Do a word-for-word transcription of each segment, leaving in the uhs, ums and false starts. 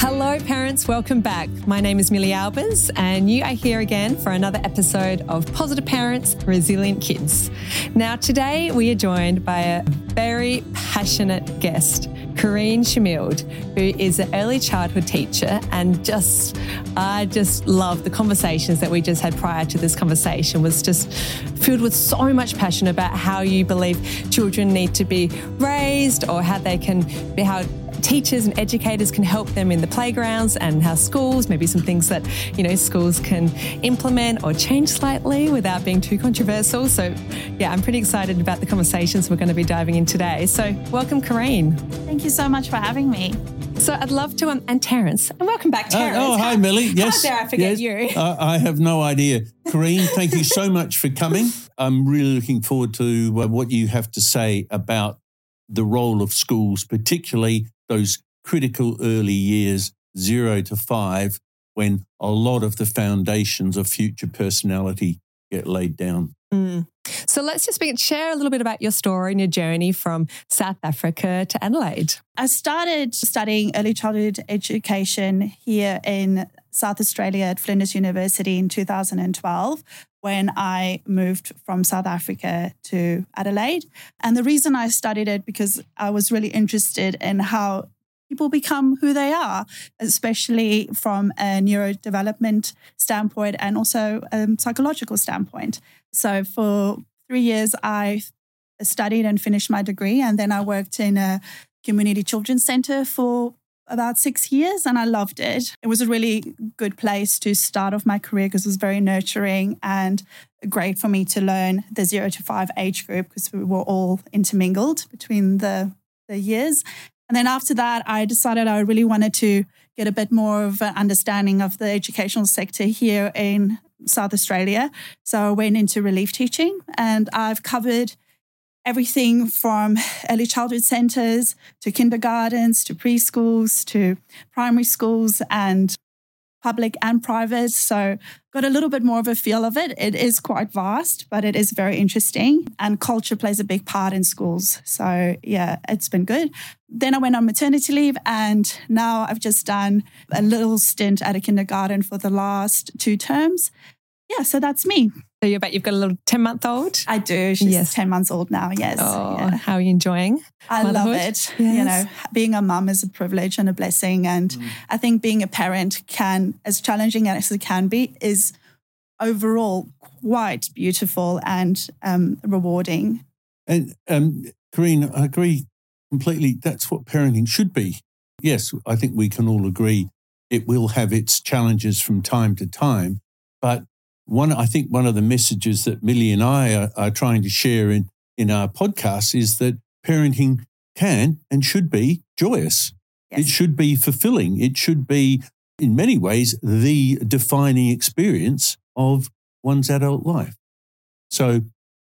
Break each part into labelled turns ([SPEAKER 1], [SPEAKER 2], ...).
[SPEAKER 1] Hello parents, welcome back. My name is Millie Albers and you are here again for another episode of Positive Parents, Resilient Kids. Now today we are joined by a very passionate guest, Corinne Schmield, who is an early childhood teacher, and just, I just love the conversations that we just had prior to this conversation. Was just filled with so much passion about how you believe children need to be raised, or how they can be, how teachers and educators can help them in the playgrounds, and how schools, maybe some things that, you know, schools can implement or change slightly without being too controversial. So yeah, I'm pretty excited about the conversations we're going to be diving in today. So welcome, Corinne.
[SPEAKER 2] Thank you so much for having me.
[SPEAKER 1] So I'd love to, um, and Terence, and welcome back, Terence.
[SPEAKER 3] Uh, oh, hi, Millie. Yes.
[SPEAKER 1] How dare I forget
[SPEAKER 3] yes.
[SPEAKER 1] you?
[SPEAKER 3] uh, I have no idea. Corinne, thank you so much for coming. I'm really looking forward to uh, what you have to say about the role of schools, particularly those critical early years, zero to five, when a lot of the foundations of future personality get laid down.
[SPEAKER 1] Mm. So let's just be, share a little bit about your story and your journey from South Africa to Adelaide.
[SPEAKER 2] I started studying early childhood education here in South Australia at Flinders University in two thousand twelve, when I moved from South Africa to Adelaide. And the reason I studied it, because I was really interested in how people become who they are, especially from a neurodevelopment standpoint and also a psychological standpoint. So for three years, I studied and finished my degree, and then I worked in a community children's centre for about six years and I loved it. It was a really good place to start off my career because it was very nurturing and great for me to learn the zero to five age group, because we were all intermingled between the, the years. And then after that, I decided I really wanted to get a bit more of an understanding of the educational sector here in South Australia. So I went into relief teaching, and I've covered everything from early childhood centres to kindergartens to preschools to primary schools and public and private. So got a little bit more of a feel of it. It is quite vast, but it is very interesting. And culture plays a big part in schools. So yeah, it's been good. Then I went on maternity leave, and now I've just done a little stint at a kindergarten for the last two terms. Yeah, so that's me.
[SPEAKER 1] So you bet you've got a little ten-month-old?
[SPEAKER 2] I do. She's
[SPEAKER 1] yes.
[SPEAKER 2] ten months old now, yes.
[SPEAKER 1] Oh,
[SPEAKER 2] yeah.
[SPEAKER 1] How are you enjoying
[SPEAKER 2] I
[SPEAKER 1] motherhood?
[SPEAKER 2] love it. Yes. You know, being a mum is a privilege and a blessing. And mm. I think being a parent can, as challenging as it can be, is overall quite beautiful and um, rewarding.
[SPEAKER 3] And um, Corinne, I agree completely. That's what parenting should be. Yes, I think we can all agree it will have its challenges from time to time, but One, I think one of the messages that Millie and I are, are trying to share in, in our podcast is that parenting can and should be joyous. Yes. It should be fulfilling. It should be, in many ways, the defining experience of one's adult life. So,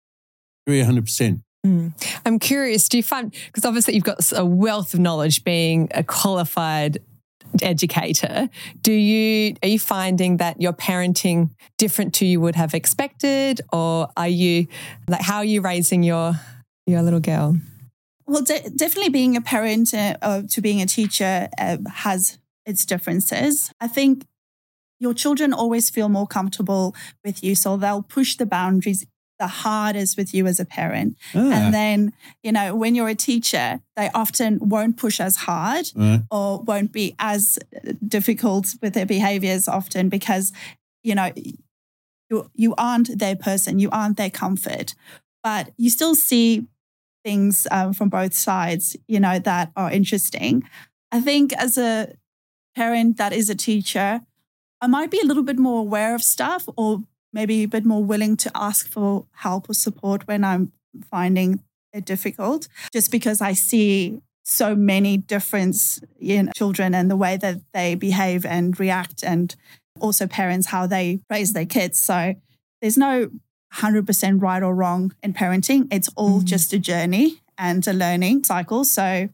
[SPEAKER 3] three hundred percent.
[SPEAKER 1] Mm. I'm curious, do you find, because obviously you've got a wealth of knowledge being a qualified educator, do you are you finding that you're parenting different to you would have expected, or are you like how are you raising your your little girl?
[SPEAKER 2] Well, de- definitely being a parent uh, uh, to being a teacher uh, has its differences. I think your children always feel more comfortable with you, so they'll push the boundaries the hardest with you as a parent. Ah. And then, you know, when you're a teacher, they often won't push as hard right. or won't be as difficult with their behaviors often because, you know, you, you aren't their person, you aren't their comfort. But you still see things um, from both sides, you know, that are interesting. I think as a parent that is a teacher, I might be a little bit more aware of stuff, or maybe a bit more willing to ask for help or support when I'm finding it difficult, just because I see so many different in children and the way that they behave and react, and also parents, how they raise their kids. So there's no one hundred percent right or wrong in parenting. It's all mm-hmm. just a journey and a learning cycle. So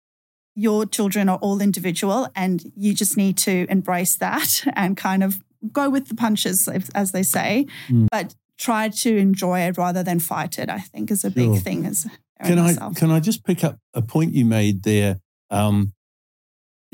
[SPEAKER 2] your children are all individual, and you just need to embrace that and kind of go with the punches, as they say, mm. but try to enjoy it rather than fight it, I think, is a sure. big thing. As
[SPEAKER 3] can
[SPEAKER 2] myself.
[SPEAKER 3] I can I just pick up a point you made there? Um,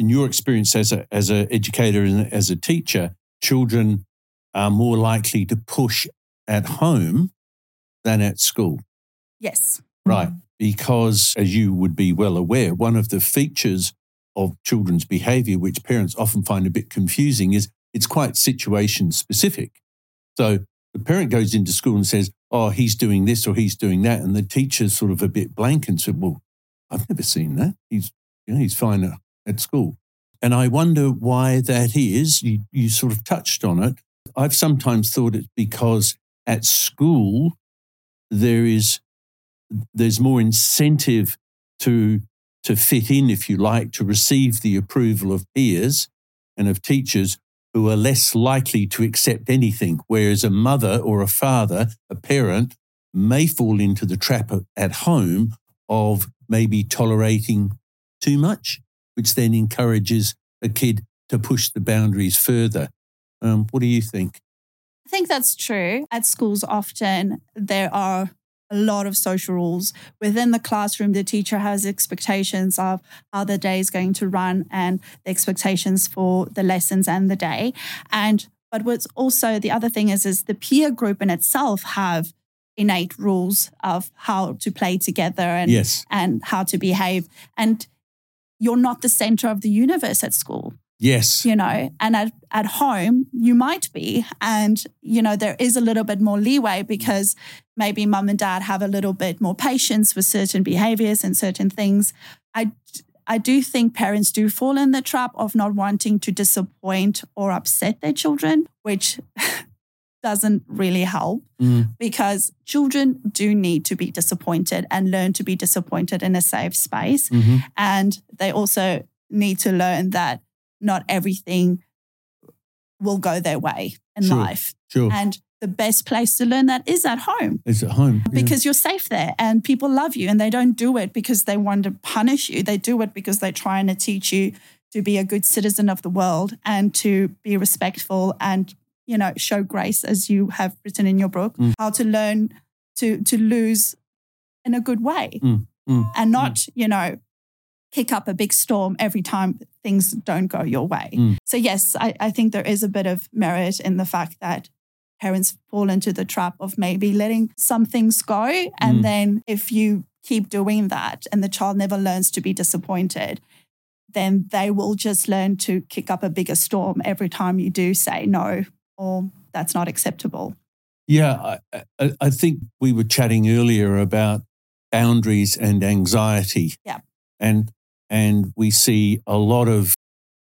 [SPEAKER 3] in your experience as a as an educator and as a teacher, children are more likely to push at home than at school.
[SPEAKER 2] Yes.
[SPEAKER 3] Right. Because, as you would be well aware, one of the features of children's behaviour, which parents often find a bit confusing, is it's quite situation specific. So the parent goes into school and says, oh, he's doing this or he's doing that. And the teacher's sort of a bit blank and said, well, I've never seen that. He's, you know, he's fine at, at school. And I wonder why that is. You, you sort of touched on it. I've sometimes thought it's because at school there is there's more incentive to to fit in, if you like, to receive the approval of peers and of teachers who are less likely to accept anything, whereas a mother or a father, a parent, may fall into the trap at home of maybe tolerating too much, which then encourages a kid to push the boundaries further. Um, what do you think?
[SPEAKER 2] I think that's true. At schools, often there are a lot of social rules. Within the classroom, the teacher has expectations of how the day is going to run and the expectations for the lessons and the day. And but what's also the other thing is, is the peer group in itself have innate rules of how to play together and,
[SPEAKER 3] yes.
[SPEAKER 2] and how to behave. And you're not the center of the universe at school.
[SPEAKER 3] Yes.
[SPEAKER 2] You know, and at, at home, you might be. And, you know, there is a little bit more leeway because maybe mum and dad have a little bit more patience with certain behaviors and certain things. I, I do think parents do fall in the trap of not wanting to disappoint or upset their children, which doesn't really help
[SPEAKER 3] mm.
[SPEAKER 2] because children do need to be disappointed and learn to be disappointed in a safe space.
[SPEAKER 3] Mm-hmm.
[SPEAKER 2] And they also need to learn that not everything will go their way in
[SPEAKER 3] sure,
[SPEAKER 2] life.
[SPEAKER 3] Sure.
[SPEAKER 2] And the best place to learn that is at home.
[SPEAKER 3] Is at home.
[SPEAKER 2] Because
[SPEAKER 3] yeah.
[SPEAKER 2] you're safe there and people love you, and they don't do it because they want to punish you. They do it because they're trying to teach you to be a good citizen of the world and to be respectful and, you know, show grace, as you have written in your book,
[SPEAKER 3] mm.
[SPEAKER 2] how to learn to, to lose in a good way
[SPEAKER 3] mm. Mm.
[SPEAKER 2] and not,
[SPEAKER 3] mm.
[SPEAKER 2] you know, kick up a big storm every time things don't go your way.
[SPEAKER 3] Mm.
[SPEAKER 2] So yes, I, I think there is a bit of merit in the fact that parents fall into the trap of maybe letting some things go. And
[SPEAKER 3] mm.
[SPEAKER 2] then if you keep doing that and the child never learns to be disappointed, then they will just learn to kick up a bigger storm every time you do say no or that's not acceptable.
[SPEAKER 3] Yeah, I, I, I think we were chatting earlier about boundaries and anxiety.
[SPEAKER 2] Yeah.
[SPEAKER 3] And And we see a lot of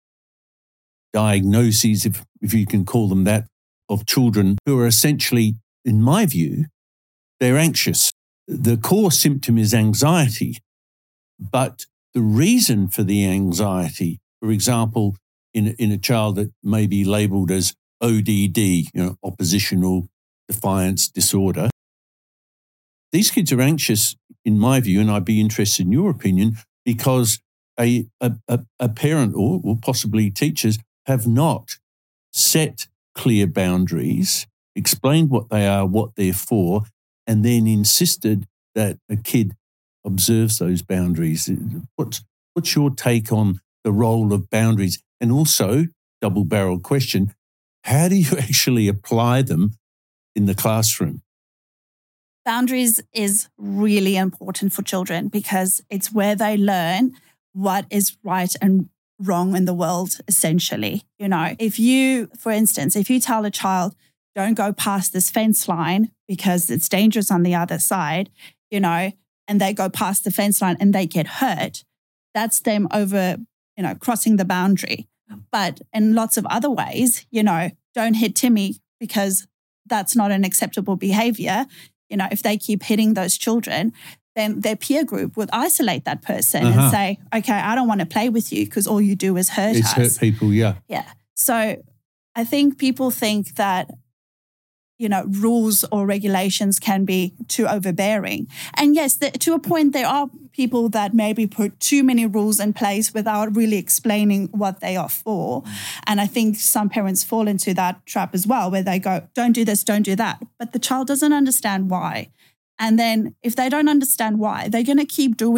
[SPEAKER 3] diagnoses, if, if you can call them that, of children who are essentially, in my view, they're anxious. The core symptom is anxiety, but the reason for the anxiety, for example, in, in a child that may be labelled as O D D, you know, oppositional defiance disorder, these kids are anxious, in my view, and I'd be interested in your opinion, because a, a, a parent or, or possibly teachers have not set clear boundaries, explained what they are, what they're for, and then insisted that a kid observes those boundaries. What's, what's your take on the role of boundaries? And also, double-barreled question, how do you actually apply them in the classroom?
[SPEAKER 2] Boundaries is really important for children because it's where they learn what is right and wrong in the world, essentially. You know, if you, for instance, if you tell a child, don't go past this fence line because it's dangerous on the other side, you know, and they go past the fence line and they get hurt, that's them over, you know, crossing the boundary. But in lots of other ways, you know, don't hit Timmy because that's not an acceptable behavior. You know, if they keep hitting those children, then their peer group would isolate that person uh-huh. and say, okay, I don't want to play with you because all you do is hurt
[SPEAKER 3] it's
[SPEAKER 2] us.
[SPEAKER 3] It's hurt people, yeah.
[SPEAKER 2] Yeah. So I think people think that, you know, rules or regulations can be too overbearing. And yes, the, to a point, there are people that maybe put too many rules in place without really explaining what they are for. And I think some parents fall into that trap as well, where they go, don't do this, don't do that. But the child doesn't understand why. And then if they don't understand why, they're going to keep doing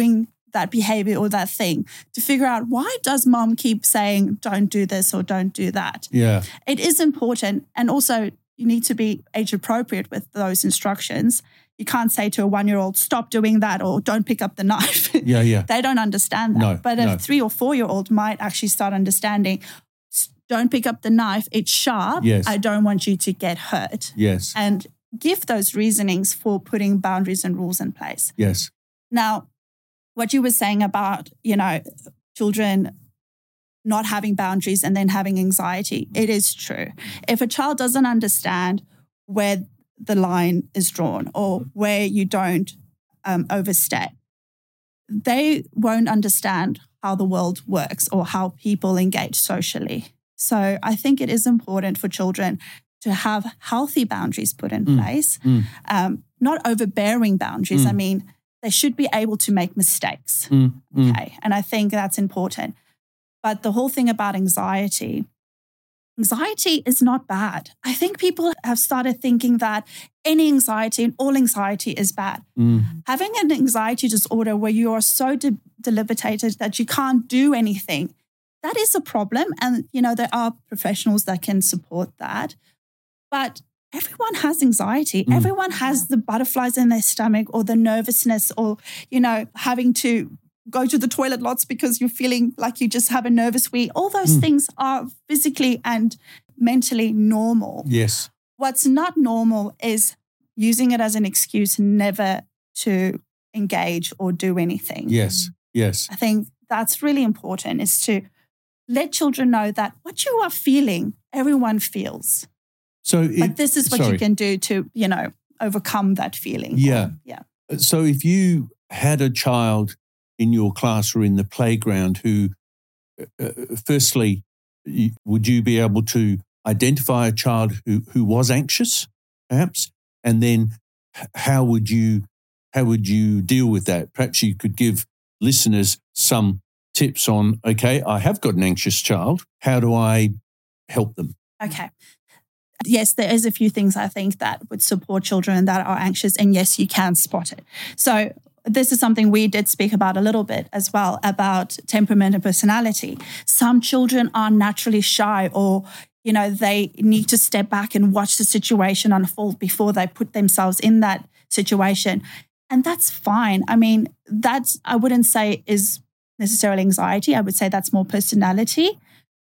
[SPEAKER 2] that behavior or that thing to figure out why does mom keep saying, don't do this or don't do that.
[SPEAKER 3] Yeah.
[SPEAKER 2] It is important. And also you need to be age appropriate with those instructions. You can't say to a one-year-old, stop doing that or don't pick up the knife.
[SPEAKER 3] Yeah, yeah.
[SPEAKER 2] They don't understand that.
[SPEAKER 3] No,
[SPEAKER 2] but a
[SPEAKER 3] no.
[SPEAKER 2] three or four-year-old might actually start understanding, don't pick up the knife, it's sharp.
[SPEAKER 3] Yes.
[SPEAKER 2] I don't want you to get hurt.
[SPEAKER 3] Yes.
[SPEAKER 2] And give those reasonings for putting boundaries and rules in place.
[SPEAKER 3] Yes.
[SPEAKER 2] Now, what you were saying about, you know, children not having boundaries and then having anxiety, it is true. If a child doesn't understand where the line is drawn or where you don't um, overstep, they won't understand how the world works or how people engage socially. So I think it is important for children to have healthy boundaries put in
[SPEAKER 3] Mm.
[SPEAKER 2] place,
[SPEAKER 3] Mm.
[SPEAKER 2] um, not overbearing boundaries.
[SPEAKER 3] Mm.
[SPEAKER 2] I mean, they should be able to make mistakes.
[SPEAKER 3] Mm. Mm.
[SPEAKER 2] Okay. And I think that's important. But the whole thing about anxiety, anxiety is not bad. I think people have started thinking that any anxiety and all anxiety is bad.
[SPEAKER 3] Mm.
[SPEAKER 2] Having an anxiety disorder where you are so de- debilitated that you can't do anything, that is a problem. And, you know, there are professionals that can support that. But everyone has anxiety.
[SPEAKER 3] Mm.
[SPEAKER 2] Everyone has the butterflies in their stomach or the nervousness or, you know, having to go to the toilet lots because you're feeling like you just have a nervous wee. All those
[SPEAKER 3] Mm.
[SPEAKER 2] things are physically and mentally normal.
[SPEAKER 3] Yes.
[SPEAKER 2] What's not normal is using it as an excuse never to engage or do anything.
[SPEAKER 3] Yes. Yes.
[SPEAKER 2] I think that's really important, is to let children know that what you are feeling, everyone feels.
[SPEAKER 3] So, it,
[SPEAKER 2] But this is what
[SPEAKER 3] sorry.
[SPEAKER 2] you can do to, you know, overcome that feeling.
[SPEAKER 3] Yeah.
[SPEAKER 2] Or, yeah.
[SPEAKER 3] So if you had a child in your class or in the playground who, uh, firstly, you, would you be able to identify a child who, who was anxious, perhaps, and then h- how would you how would you deal with that? Perhaps you could give listeners some tips on, okay, I have got an anxious child. How do I help them?
[SPEAKER 2] Okay. Yes, there is a few things I think that would support children that are anxious. And yes, you can spot it. So this is something we did speak about a little bit as well, about temperament and personality. Some children are naturally shy, or, you know, they need to step back and watch the situation unfold before they put themselves in that situation. And that's fine. I mean, that's, I wouldn't say is necessarily anxiety. I would say that's more personality.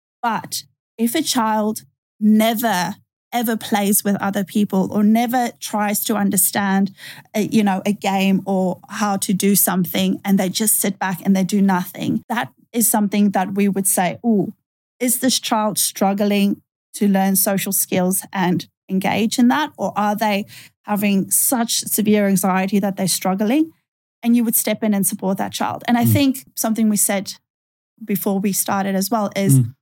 [SPEAKER 2] But if a child never ever plays with other people or never tries to understand, a, you know, a game or how to do something, and they just sit back and they do nothing, that is something that we would say, oh, is this child struggling to learn social skills and engage in that? Or are they having such severe anxiety that they're struggling? And you would step in and support that child. And I
[SPEAKER 3] Mm.
[SPEAKER 2] think something we said before we started as well is,
[SPEAKER 3] Mm.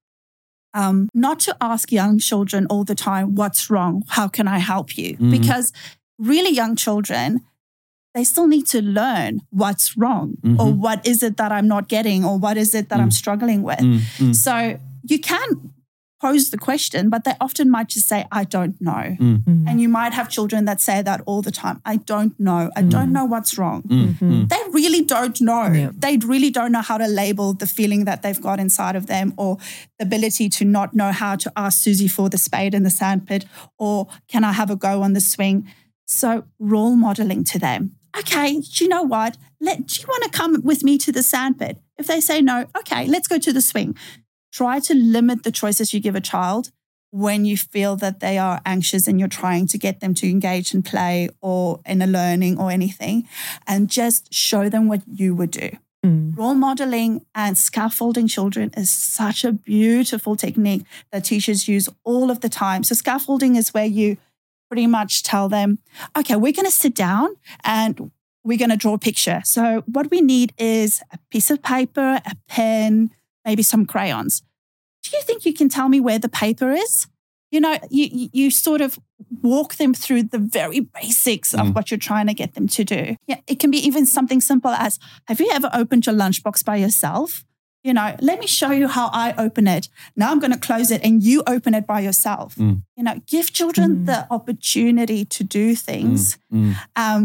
[SPEAKER 2] Um, not to ask young children all the time, what's wrong? How can I help you?
[SPEAKER 3] Mm.
[SPEAKER 2] Because really young children, they still need to learn what's wrong,
[SPEAKER 3] Mhm.
[SPEAKER 2] or what is it that I'm not getting, or what is it that
[SPEAKER 3] Mm.
[SPEAKER 2] I'm struggling with.
[SPEAKER 3] Mm, mm,
[SPEAKER 2] So you can pose the question, but they often might just say, I don't know.
[SPEAKER 3] mm,
[SPEAKER 2] And you might have children that say that all the time. I don't know. I don't know what's wrong.
[SPEAKER 3] mm, mm.
[SPEAKER 2] They really don't know.
[SPEAKER 1] Yeah.
[SPEAKER 2] They really don't know how to label the feeling that they've got inside of them, or the ability to not know how to ask Susie for the spade in the sandpit, or can I have a go on the swing? So role modeling to them. Okay, do you know what? Let, do you want to come with me to the sandpit? If they say no, okay, let's go to the swing. Try to limit the choices you give a child when you feel that they are anxious and you're trying to get them to engage in play or in a learning or anything, and just show them what you would do.
[SPEAKER 1] Mm.
[SPEAKER 2] Role modeling and scaffolding children is such a beautiful technique that teachers use all of the time. So scaffolding is where you pretty much tell them, okay, we're going to sit down and we're going to draw a picture. So what we need is a piece of paper, a pen, maybe some crayons. Do you think you can tell me where the paper is? You know, you, you, you sort of walk them through the very basics of
[SPEAKER 3] Mm.
[SPEAKER 2] what you're trying to get them to do. Yeah, it can be even something simple as, have you ever opened your lunchbox by yourself? You know, let me show you how I open it. Now I'm going to close it and you open it by yourself.
[SPEAKER 3] Mm.
[SPEAKER 2] You know, give children
[SPEAKER 1] Mm.
[SPEAKER 2] the opportunity to do things.
[SPEAKER 3] Mm, mm.
[SPEAKER 2] Um,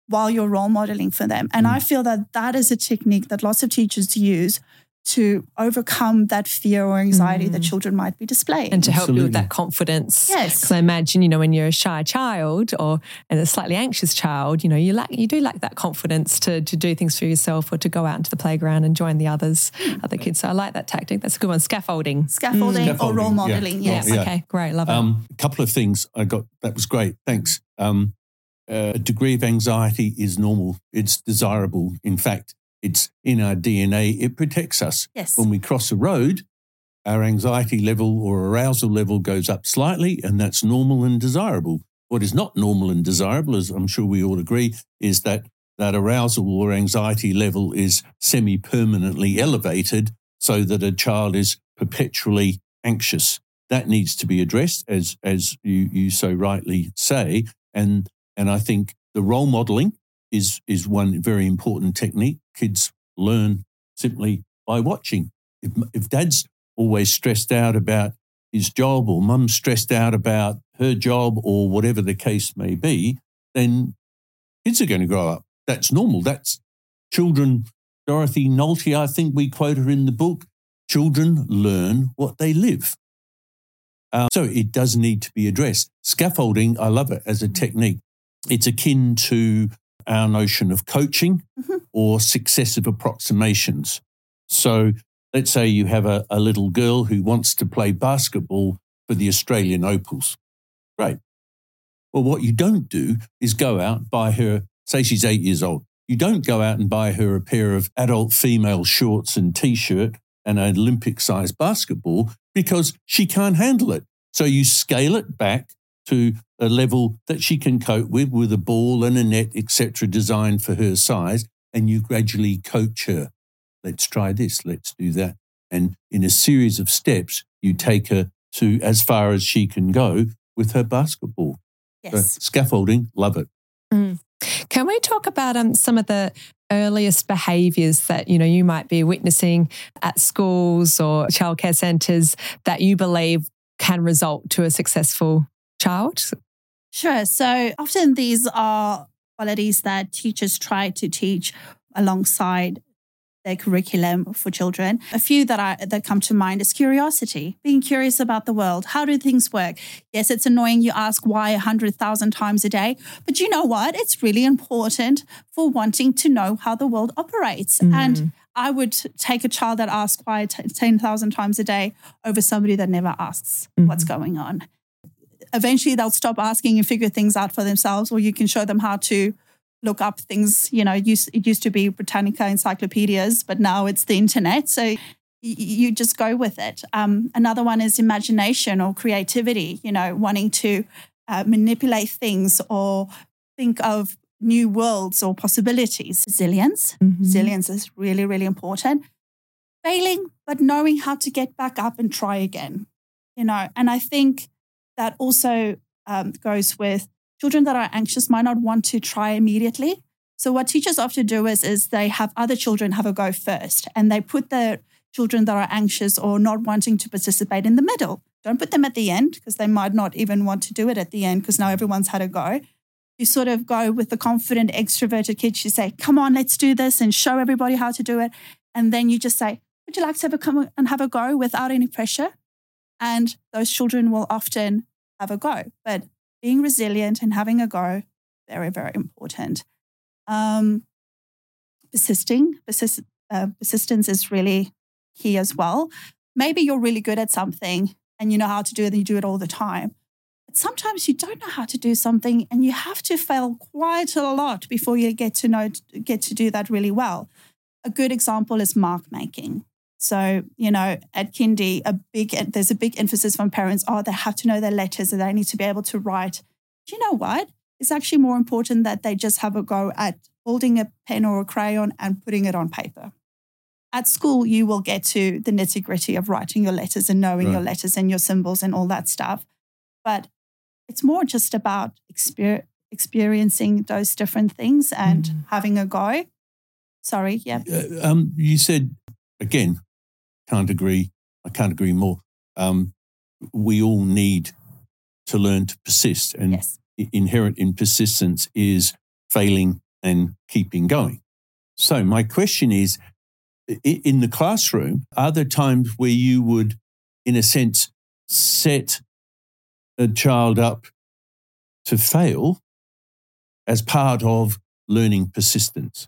[SPEAKER 2] while you're role modeling for them. And mm. I feel that that is a technique that lots of teachers use to overcome that fear or anxiety mm. that children might be displaying.
[SPEAKER 1] And to help
[SPEAKER 3] Absolutely.
[SPEAKER 1] build that confidence.
[SPEAKER 2] Yes.
[SPEAKER 1] Because I imagine, you know, when you're a shy child or and a slightly anxious child, you know, you lack, you do lack that confidence to to do things for yourself or to go out into the playground and join the others, mm. other kids. So I like that tactic. That's a good one. Scaffolding.
[SPEAKER 2] Scaffolding, mm. or role modeling,
[SPEAKER 3] yeah.
[SPEAKER 2] yes.
[SPEAKER 1] Yeah. Okay, great. Love it.
[SPEAKER 3] Um, a couple of things I got. That was great. Thanks. Um, uh, a degree of anxiety is normal. It's desirable. In fact, it's in our D N A. It protects us.
[SPEAKER 2] Yes.
[SPEAKER 3] When we cross a road, our anxiety level or arousal level goes up slightly, and that's normal and desirable. What is not normal and desirable, as I'm sure we all agree, is that that arousal or anxiety level is semi-permanently elevated so that a child is perpetually anxious. That needs to be addressed, as as you, you so rightly say. And and I think the role modelling is is one very important technique. Kids learn simply by watching. If, if dad's always stressed out about his job or mum's stressed out about her job or whatever the case may be, then kids are going to grow up. That's normal. That's children. Dorothy Nolte, I think we quote her in the book, children learn what they live. Um, so it does need to be addressed. Scaffolding, I love it as a technique. It's akin to our notion of coaching mm-hmm. or successive approximations. So let's say you have a, a little girl who wants to play basketball for the Australian Opals. Great. Well, what you don't do is go out, buy her, say she's eight years old. You don't go out and buy her a pair of adult female shorts and T-shirt and an Olympic-sized basketball because she can't handle it. So you scale it back to a level that she can cope with, with a ball and a net, et cetera, designed for her size, and you gradually coach her. Let's try this, let's do that. And in a series of steps, you take her to as far as she can go with her basketball.
[SPEAKER 2] Yes.
[SPEAKER 3] So scaffolding, love it.
[SPEAKER 1] Mm. Can we talk about um, some of the earliest behaviours that, you know, you might be witnessing at schools or childcare centres that you believe can result to a successful child?
[SPEAKER 2] Sure. So often these are qualities that teachers try to teach alongside their curriculum for children. A few that I that come to mind is curiosity, being curious about the world. How do things work? Yes, it's annoying you ask why a hundred thousand times a day, but you know what? It's really important for wanting to know how the world operates. Mm. And I would take a child that asks why ten thousand times a day over somebody that never asks mm-hmm. what's going on. Eventually, they'll stop asking and figure things out for themselves, or you can show them how to look up things. You know, it used, it used to be Britannica encyclopedias, but now it's the internet. So y- you just go with it. Um, another one is imagination or creativity, you know, wanting to uh, manipulate things or think of new worlds or possibilities. Resilience. Mm-hmm. Resilience is really, really important. Failing, but knowing how to get back up and try again, you know. And I think that also um, goes with children that are anxious might not want to try immediately. So what teachers often do is, is they have other children have a go first, and they put the children that are anxious or not wanting to participate in the middle. Don't put them at the end because they might not even want to do it at the end because now everyone's had a go. You sort of go with the confident, extroverted kids. You say, come on, let's do this and show everybody how to do it. And then you just say, would you like to have a come and have a go without any pressure? And those children will often have a go. But being resilient and having a go, very, very important. Um, persisting, persist, uh, persistence is really key as well. Maybe you're really good at something and you know how to do it and you do it all the time. But sometimes you don't know how to do something and you have to fail quite a lot before you get to know, get to do that really well. A good example is mark making. So, you know, at kindy, a big there's a big emphasis from parents, oh, they have to know their letters and they need to be able to write. Do you know what? It's actually more important that they just have a go at holding a pen or a crayon and putting it on paper. At school, you will get to the nitty-gritty of writing your letters and knowing right. your letters and your symbols and all that stuff. But it's more just about exper- experiencing those different things and mm. having a go. Sorry, yeah.
[SPEAKER 3] Uh, um, you said, again, can't agree. I can't agree more. Um, we all need to learn to persist. And
[SPEAKER 2] yes.
[SPEAKER 3] inherent in persistence is failing and keeping going. So my question is, in the classroom, are there times where you would, in a sense, set a child up to fail as part of learning persistence?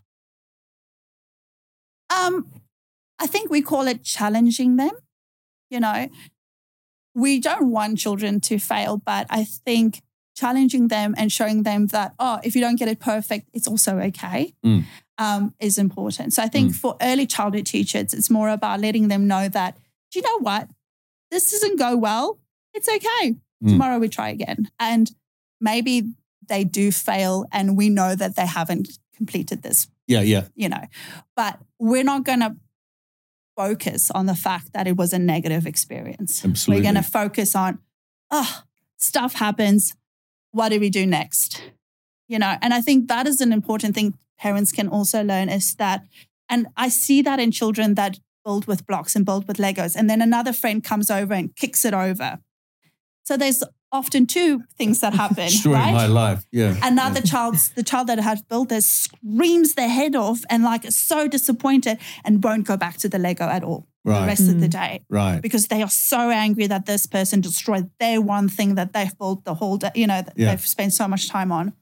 [SPEAKER 2] Um, I think we call it challenging them. You know, we don't want children to fail, but I think challenging them and showing them that, oh, if you don't get it perfect, it's also okay, mm. um, is important. So I think mm. for early childhood teachers, it's more about letting them know that, do you know what? This doesn't go well. It's okay. Mm. Tomorrow we try again. And maybe they do fail and we know that they haven't completed this.
[SPEAKER 3] Yeah, yeah.
[SPEAKER 2] You know, but we're not going to focus on the fact that it was a negative experience.
[SPEAKER 3] Absolutely.
[SPEAKER 2] We're going to focus on, oh, stuff happens. What do we do next? You know, and I think that is an important thing parents can also learn is that, and I see that in children that build with blocks and build with Legos, and then another friend comes over and kicks it over. So there's often two things that happen,
[SPEAKER 3] Destroying
[SPEAKER 2] right?
[SPEAKER 3] my life, yeah.
[SPEAKER 2] Another
[SPEAKER 3] yeah.
[SPEAKER 2] child's, the child that has built this screams their head off and like is so disappointed and won't go back to the Lego at all
[SPEAKER 3] right.
[SPEAKER 2] the rest mm. of the day.
[SPEAKER 3] Right.
[SPEAKER 2] Because they are so angry that this person destroyed their one thing that they've built the whole day, you know, that yeah. they've spent so much time on.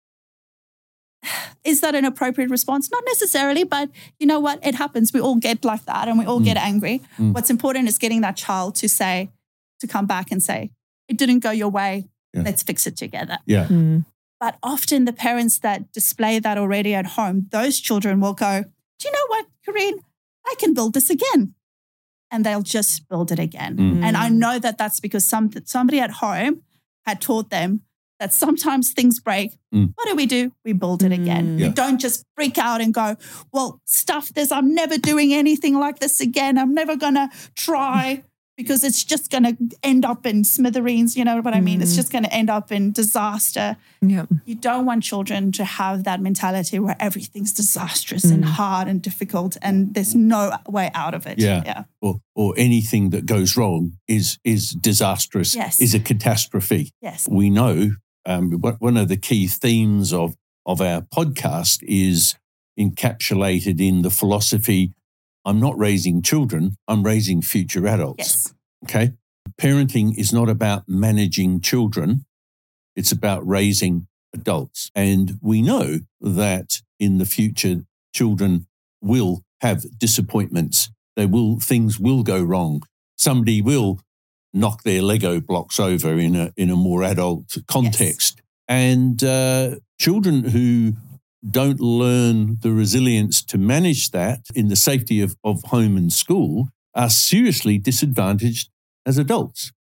[SPEAKER 2] Is that an appropriate response? Not necessarily, but you know what? It happens. We all get like that and we all mm. get angry. Mm. What's important is getting that child to say, to come back and say, it didn't go your way. Yeah. Let's fix it together.
[SPEAKER 3] Yeah. Mm.
[SPEAKER 2] But often the parents that display that already at home, those children will go, do you know what, Corinne? I can build this again. And they'll just build it again. Mm. And I know that that's because some somebody at home had taught them that sometimes things break. Mm. What do we do? We build it again. Yeah. We don't just freak out and go, well, stuff this. I'm never doing anything like this again. I'm never going to try. Because it's just going to end up in smithereens, you know what I mean? Mm. It's just going to end up in disaster.
[SPEAKER 1] Yeah.
[SPEAKER 2] You don't want children to have that mentality where everything's disastrous mm. and hard and difficult and there's no way out of it.
[SPEAKER 3] Yeah.
[SPEAKER 2] yeah.
[SPEAKER 3] Or or anything that goes wrong is is disastrous,
[SPEAKER 2] yes.
[SPEAKER 3] is a catastrophe.
[SPEAKER 2] Yes.
[SPEAKER 3] We know um, one of the key themes of, of our podcast is encapsulated in the philosophy, I'm not raising children, I'm raising future adults.
[SPEAKER 2] Yes.
[SPEAKER 3] Okay? Parenting is not about managing children, it's about raising adults. And we know that in the future, children will have disappointments. They will, things will go wrong. Somebody will knock their Lego blocks over in a in a more adult context. Yes. And uh, children who don't learn the resilience to manage that in the safety of, of home and school are seriously disadvantaged as adults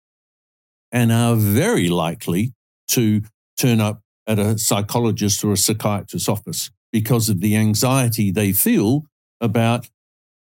[SPEAKER 3] and are very likely to turn up at a psychologist or a psychiatrist's office because of the anxiety they feel about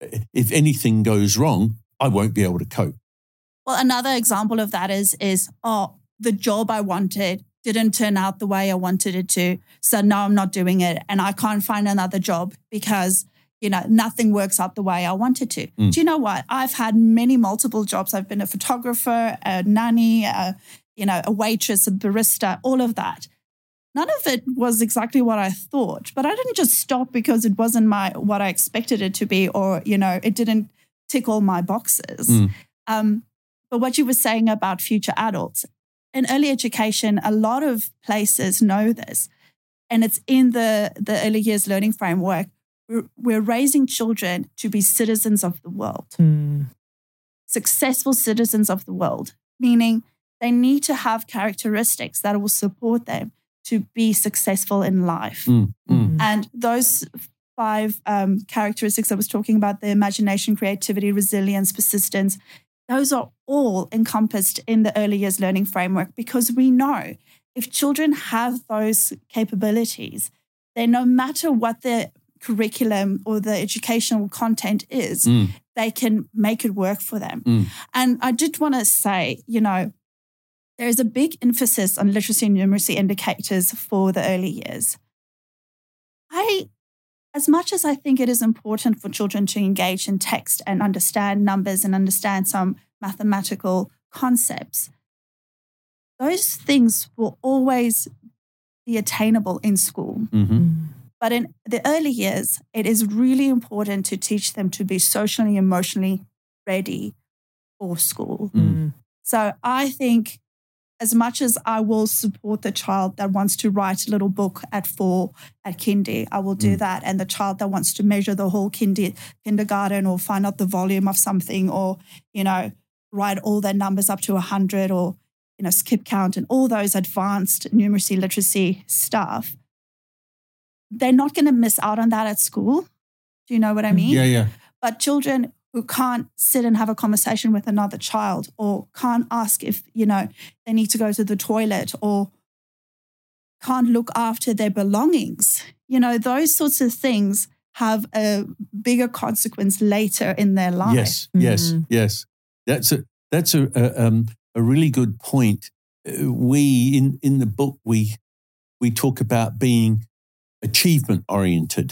[SPEAKER 3] if anything goes wrong, I won't be able to cope.
[SPEAKER 2] Well, another example of that is, is oh, the job I wanted didn't turn out the way I wanted it to. So now I'm not doing it and I can't find another job because, you know, nothing works out the way I wanted to. Mm. Do you know what? I've had many multiple jobs. I've been a photographer, a nanny, a, you know, a waitress, a barista, all of that. None of it was exactly what I thought, but I didn't just stop because it wasn't my what I expected it to be or, you know, it didn't tick all my boxes. Mm. Um, but what you were saying about future adults, in early education, a lot of places know this, and it's in the, the early years learning framework. We're, we're raising children to be citizens of the world, mm. successful citizens of the world, meaning they need to have characteristics that will support them to be successful in life. Mm. Mm. And those five um, characteristics I was talking about, the imagination, creativity, resilience, persistence, those are all encompassed in the early years learning framework because we know if children have those capabilities, then no matter what the curriculum or the educational content is, mm. they can make it work for them. Mm. And I did want to say, you know, there is a big emphasis on literacy and numeracy indicators for the early years. I As much as I think it is important for children to engage in text and understand numbers and understand some mathematical concepts, those things will always be attainable in school. Mm-hmm. But in the early years, it is really important to teach them to be socially, emotionally ready for school.
[SPEAKER 1] Mm.
[SPEAKER 2] So I think as much as I will support the child that wants to write a little book at four at kindy, I will do
[SPEAKER 3] Mm.
[SPEAKER 2] that. And the child that wants to measure the whole kindy, kindergarten or find out the volume of something or, you know, write all their numbers up to one hundred or, you know, skip count and all those advanced numeracy, literacy stuff, they're not going to miss out on that at school. Do you know what I mean?
[SPEAKER 3] Yeah, yeah.
[SPEAKER 2] But children who can't sit and have a conversation with another child or can't ask if, you know, they need to go to the toilet or can't look after their belongings, you know, those sorts of things have a bigger consequence later in their life.
[SPEAKER 3] Yes, yes,
[SPEAKER 1] Mm.
[SPEAKER 3] yes. That's a that's a a, um, a really good point. Uh, We in in the book we we talk about being achievement oriented,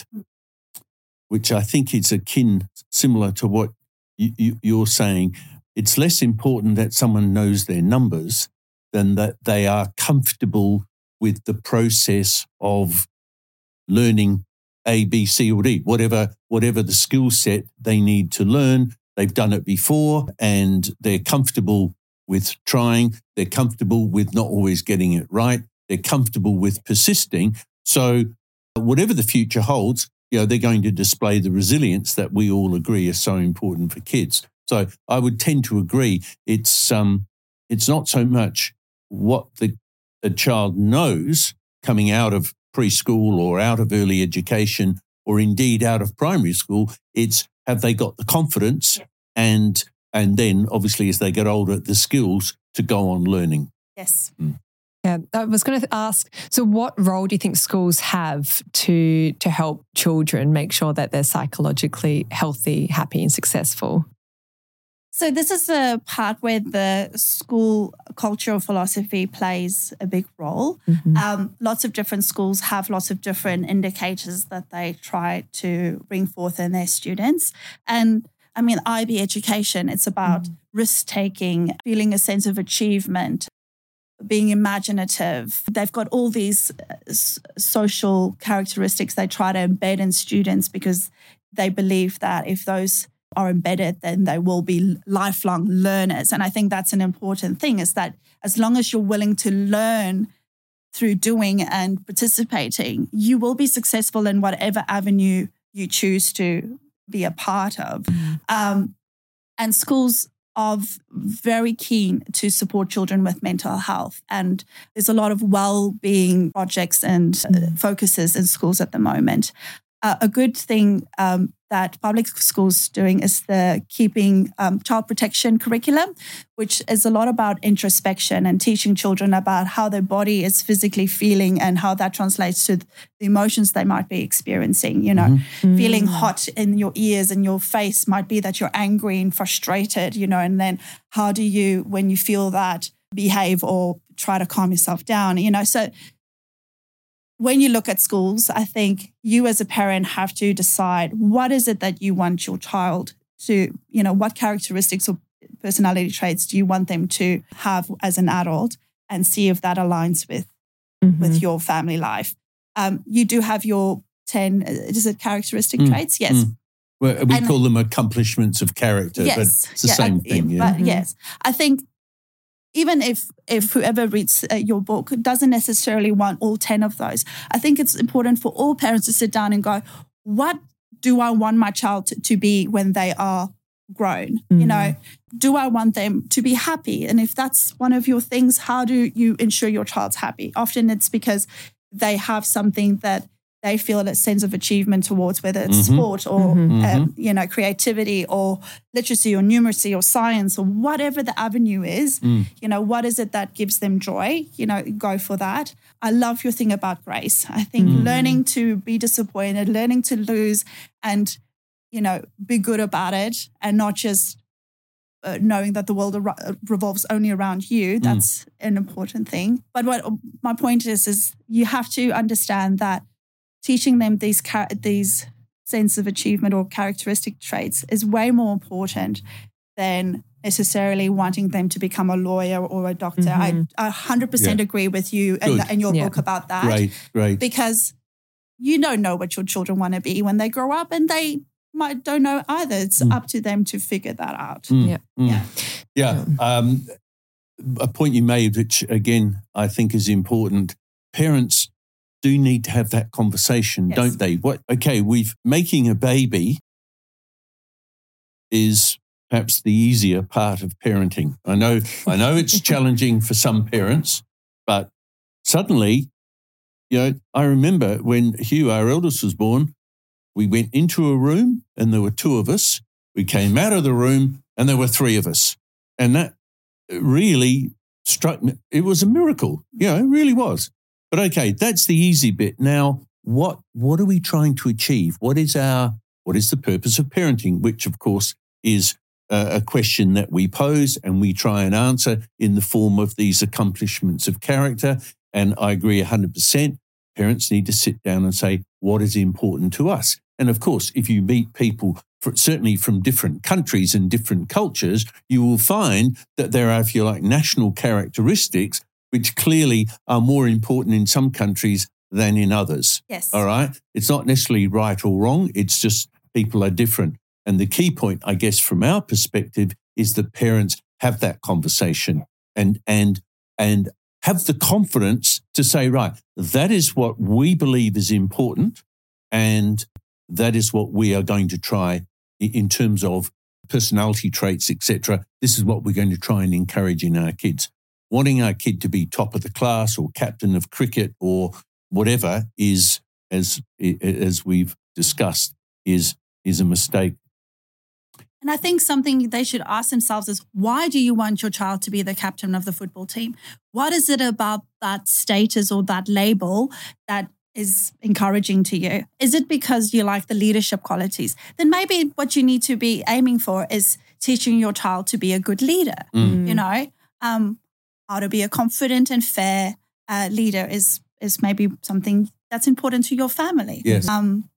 [SPEAKER 3] which I think is akin similar to what you, you, you're saying. It's less important that someone knows their numbers than that they are comfortable with the process of learning A, B, C, or D, whatever whatever the skill set they need to learn. They've done it before and they're comfortable with trying. They're comfortable with not always getting it right. They're comfortable with persisting. So whatever the future holds, you know, they're going to display the resilience that we all agree is so important for kids. So I would tend to agree. It's um, it's not so much what the a child knows coming out of preschool or out of early education or indeed out of primary school. It's have they got the confidence and and then obviously as they get older, the skills to go on learning.
[SPEAKER 2] Yes.
[SPEAKER 3] Mm.
[SPEAKER 1] Yeah, I was going to ask, so what role do you think schools have to to help children make sure that they're psychologically healthy, happy and successful?
[SPEAKER 2] So this is the part where the school cultural philosophy plays a big role.
[SPEAKER 1] Mm-hmm.
[SPEAKER 2] Um, lots of different schools have lots of different indicators that they try to bring forth in their students. And I mean, I B education, it's about mm. risk-taking, feeling a sense of achievement, being imaginative. They've got all these social characteristics they try to embed in students because they believe that if those are embedded, then they will be lifelong learners. And I think that's an important thing, is that as long as you're willing to learn through doing and participating, you will be successful in whatever avenue you choose to be a part of. Mm. Um, and schools are very keen to support children with mental health. And there's a lot of well-being projects and mm. uh, focuses in schools at the moment. Uh, a good thing um, that public schools doing is the Keeping um, Child Protection curriculum, which is a lot about introspection and teaching children about how their body is physically feeling and how that translates to the emotions they might be experiencing. You know, mm-hmm. feeling hot in your ears and your face might be that you're angry and frustrated, you know, and then how do you, when you feel that, behave or try to calm yourself down, you know, so when you look at schools, I think you as a parent have to decide what is it that you want your child to, you know, what characteristics or personality traits do you want them to have as an adult, and see if that aligns with, mm-hmm. with your family life. Um, you do have your ten, is it characteristic mm. traits? Yes. Mm.
[SPEAKER 3] Well, we and, call them accomplishments of character,
[SPEAKER 2] yes,
[SPEAKER 3] but it's the
[SPEAKER 2] yeah,
[SPEAKER 3] same
[SPEAKER 2] uh,
[SPEAKER 3] thing. Yeah.
[SPEAKER 2] But mm-hmm. Yes. I think even if if whoever reads uh, your book doesn't necessarily want all ten of those, I think it's important for all parents to sit down and go, what do I want my child to, to be when they are grown? Mm. You know, do I want them to be happy? And if that's one of your things, how do you ensure your child's happy? Often it's because they have something that they feel a sense of achievement towards, whether it's mm-hmm. sport or, mm-hmm. um, you know, creativity or literacy or numeracy or science or whatever the avenue is, mm. you know, what is it that gives them joy? You know, go for that. I love your thing about grace. I think mm. learning to be disappointed, learning to lose and, you know, be good about it and not just uh, knowing that the world ar- revolves only around you. That's mm. an important thing. But what my point is, is you have to understand that teaching them these these sense of achievement or characteristic traits is way more important than necessarily wanting them to become a lawyer or a doctor. Mm-hmm. I, I one hundred percent yeah. agree with you and, and your yeah. book about that.
[SPEAKER 3] Right, right.
[SPEAKER 2] Because you don't know what your children want to be when they grow up, and they might don't know either. It's mm. up to them to figure that out.
[SPEAKER 3] Mm.
[SPEAKER 1] Yeah.
[SPEAKER 3] Mm.
[SPEAKER 2] Yeah.
[SPEAKER 3] Yeah. Um, a point you made, which again, I think is important. Parents do need to have that conversation, yes. don't they? What? Okay, we've making a baby is perhaps the easier part of parenting. I know, I know it's challenging for some parents, but suddenly, you know, I remember when Hugh, our eldest, was born, we went into a room and there were two of us. We came out of the room and there were three of us. And that really struck me. It was a miracle. You know, it really was. But okay, that's the easy bit. Now, what what are we trying to achieve? What is our what is the purpose of parenting? Which, of course, is a, a question that we pose and we try and answer in the form of these accomplishments of character. And I agree one hundred percent. Parents need to sit down and say, what is important to us? And of course, if you meet people, for, certainly from different countries and different cultures, you will find that there are, if you like, national characteristics which clearly are more important in some countries than in others.
[SPEAKER 2] Yes.
[SPEAKER 3] All right? It's not necessarily right or wrong. It's just people are different. And the key point, I guess, from our perspective is that parents have that conversation and and and have the confidence to say, right, that is what we believe is important, and that is what we are going to try in terms of personality traits, et cetera. This is what we're going to try and encourage in our kids. Wanting our kid to be top of the class or captain of cricket or whatever is, as as we've discussed, is is a mistake.
[SPEAKER 2] And I think something they should ask themselves is, why do you want your child to be the captain of the football team? What is it about that status or that label that is encouraging to you? Is it because you like the leadership qualities? Then maybe what you need to be aiming for is teaching your child to be a good leader, mm. you know? Um, how to be a confident and fair uh, leader is is maybe something that's important to your family.
[SPEAKER 3] Yes.
[SPEAKER 2] Um,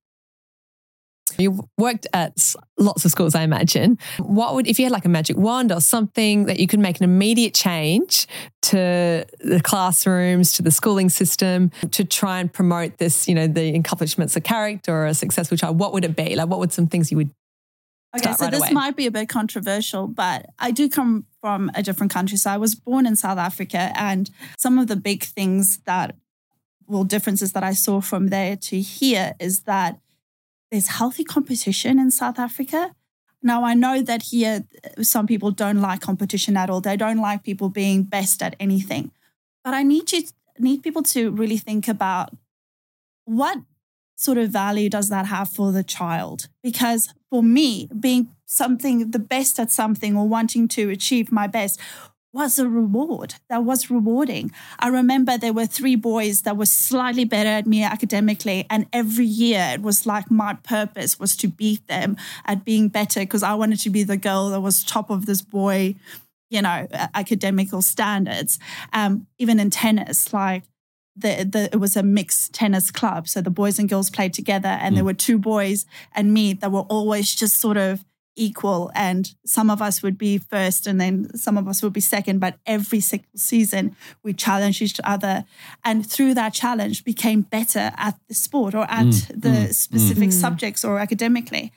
[SPEAKER 1] You worked at lots of schools, I imagine. What would, if you had like a magic wand or something that you could make an immediate change to the classrooms, to the schooling system, to try and promote this, you know, the accomplishments of character or a successful child, what would it be? Like, what would some things you would
[SPEAKER 2] Okay,
[SPEAKER 1] start
[SPEAKER 2] so
[SPEAKER 1] right
[SPEAKER 2] this
[SPEAKER 1] away?
[SPEAKER 2] might be a bit controversial, but I do come from a different country. So I was born in South Africa, and some of the big things that, well, differences that I saw from there to here is that there's healthy competition in South Africa. Now, I know that here some people don't like competition at all. They don't like people being best at anything. But I need you need people to really think about what sort of value does that have for the child? Because for me, being something, the best at something or wanting to achieve my best was a reward. That was rewarding. I remember there were three boys that were slightly better at me academically, and every year it was like my purpose was to beat them at being better because I wanted to be the girl that was top of this boy, you know, academical standards. Um, even in tennis, like the, the it was a mixed tennis club. So the boys and girls played together, and mm. there were two boys and me that were always just sort of equal, and some of us would be first and then some of us would be second, but every single season we challenged each other, and through that challenge became better at the sport or at mm, the mm, specific mm. subjects or academically.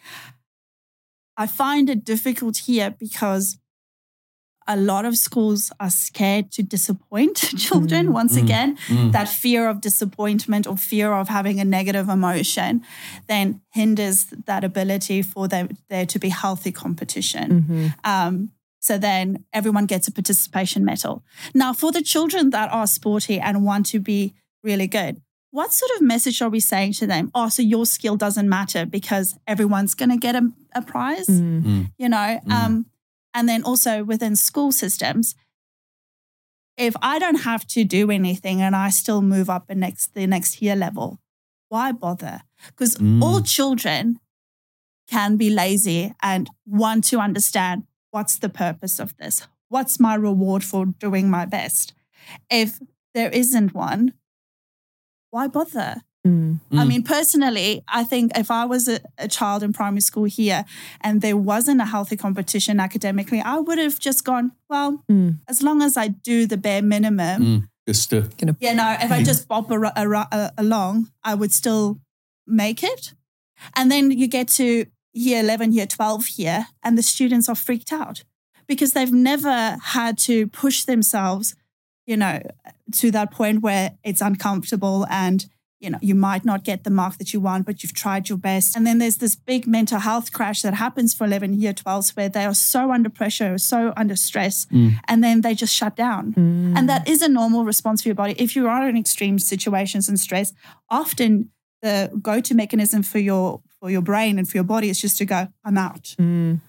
[SPEAKER 2] I find it difficult here because a lot of schools are scared to disappoint children. Mm, Once mm, again, mm. that fear of disappointment or fear of having a negative emotion then hinders that ability for them, there to be healthy competition. Mm-hmm. Um, so then everyone gets a participation medal. Now, for the children that are sporty and want to be really good, what sort of message are we saying to them? Oh, so your skill doesn't matter because everyone's going to get a, a prize, mm. you know? Mm. Um, And then also within school systems, if I don't have to do anything and I still move up the next, the next year level, why bother? Because mm. all children can be lazy and want to understand what's the purpose of this? What's my reward for doing my best? If there isn't one, why bother? Mm. I mean, personally, I think if I was a, a child in primary school here and there wasn't a healthy competition academically, I would have just gone, well, mm. as long as I do the bare minimum,
[SPEAKER 3] mm. just to,
[SPEAKER 2] you know, if I just bop a, a, a, along, I would still make it. And then you get to year eleven, year twelve here, and the students are freaked out because they've never had to push themselves, you know, to that point where it's uncomfortable and, you know, you might not get the mark that you want, but you've tried your best. And then there's this big mental health crash that happens for eleven, year twelves where they are so under pressure, so under stress, mm. and then they just shut down. Mm. And that is a normal response for your body. If you are in extreme situations and stress, often the go-to mechanism for your for your brain and for your body is just to go, I'm out. Mm.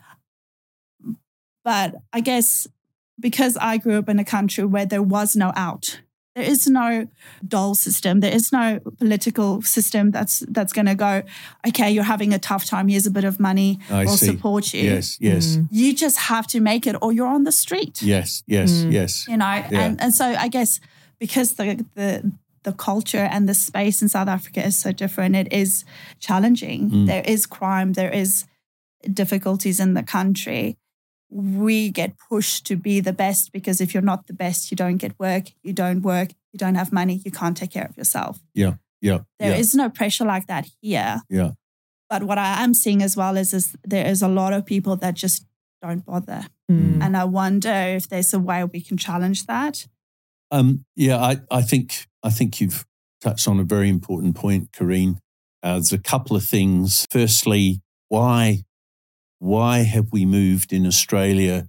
[SPEAKER 2] But I guess because I grew up in a country where there was no out, there is no dole system, there is no political system that's that's going to go, okay, you're having a tough time, here's a bit of money,
[SPEAKER 3] I
[SPEAKER 2] we'll
[SPEAKER 3] see.
[SPEAKER 2] support you.
[SPEAKER 3] Yes, yes.
[SPEAKER 2] Mm. You just have to make it or you're on the street.
[SPEAKER 3] Yes, yes, mm. yes.
[SPEAKER 2] You know, yeah. and, and so I guess because the the the culture and the space in South Africa is so different, it is challenging. Mm. There is crime, there is difficulties in the country. We get pushed to be the best because if you're not the best, you don't get work, you don't work, you don't have money, you can't take care of yourself.
[SPEAKER 3] Yeah, yeah.
[SPEAKER 2] There
[SPEAKER 3] yeah.
[SPEAKER 2] is no pressure like that here.
[SPEAKER 3] Yeah.
[SPEAKER 2] But what I am seeing as well is, is there is a lot of people that just don't bother. Mm. And I wonder if there's a way we can challenge that.
[SPEAKER 3] Um, yeah, I, I think I think you've touched on a very important point, Karine. Uh, there's a couple of things. Firstly, why why have we moved in Australia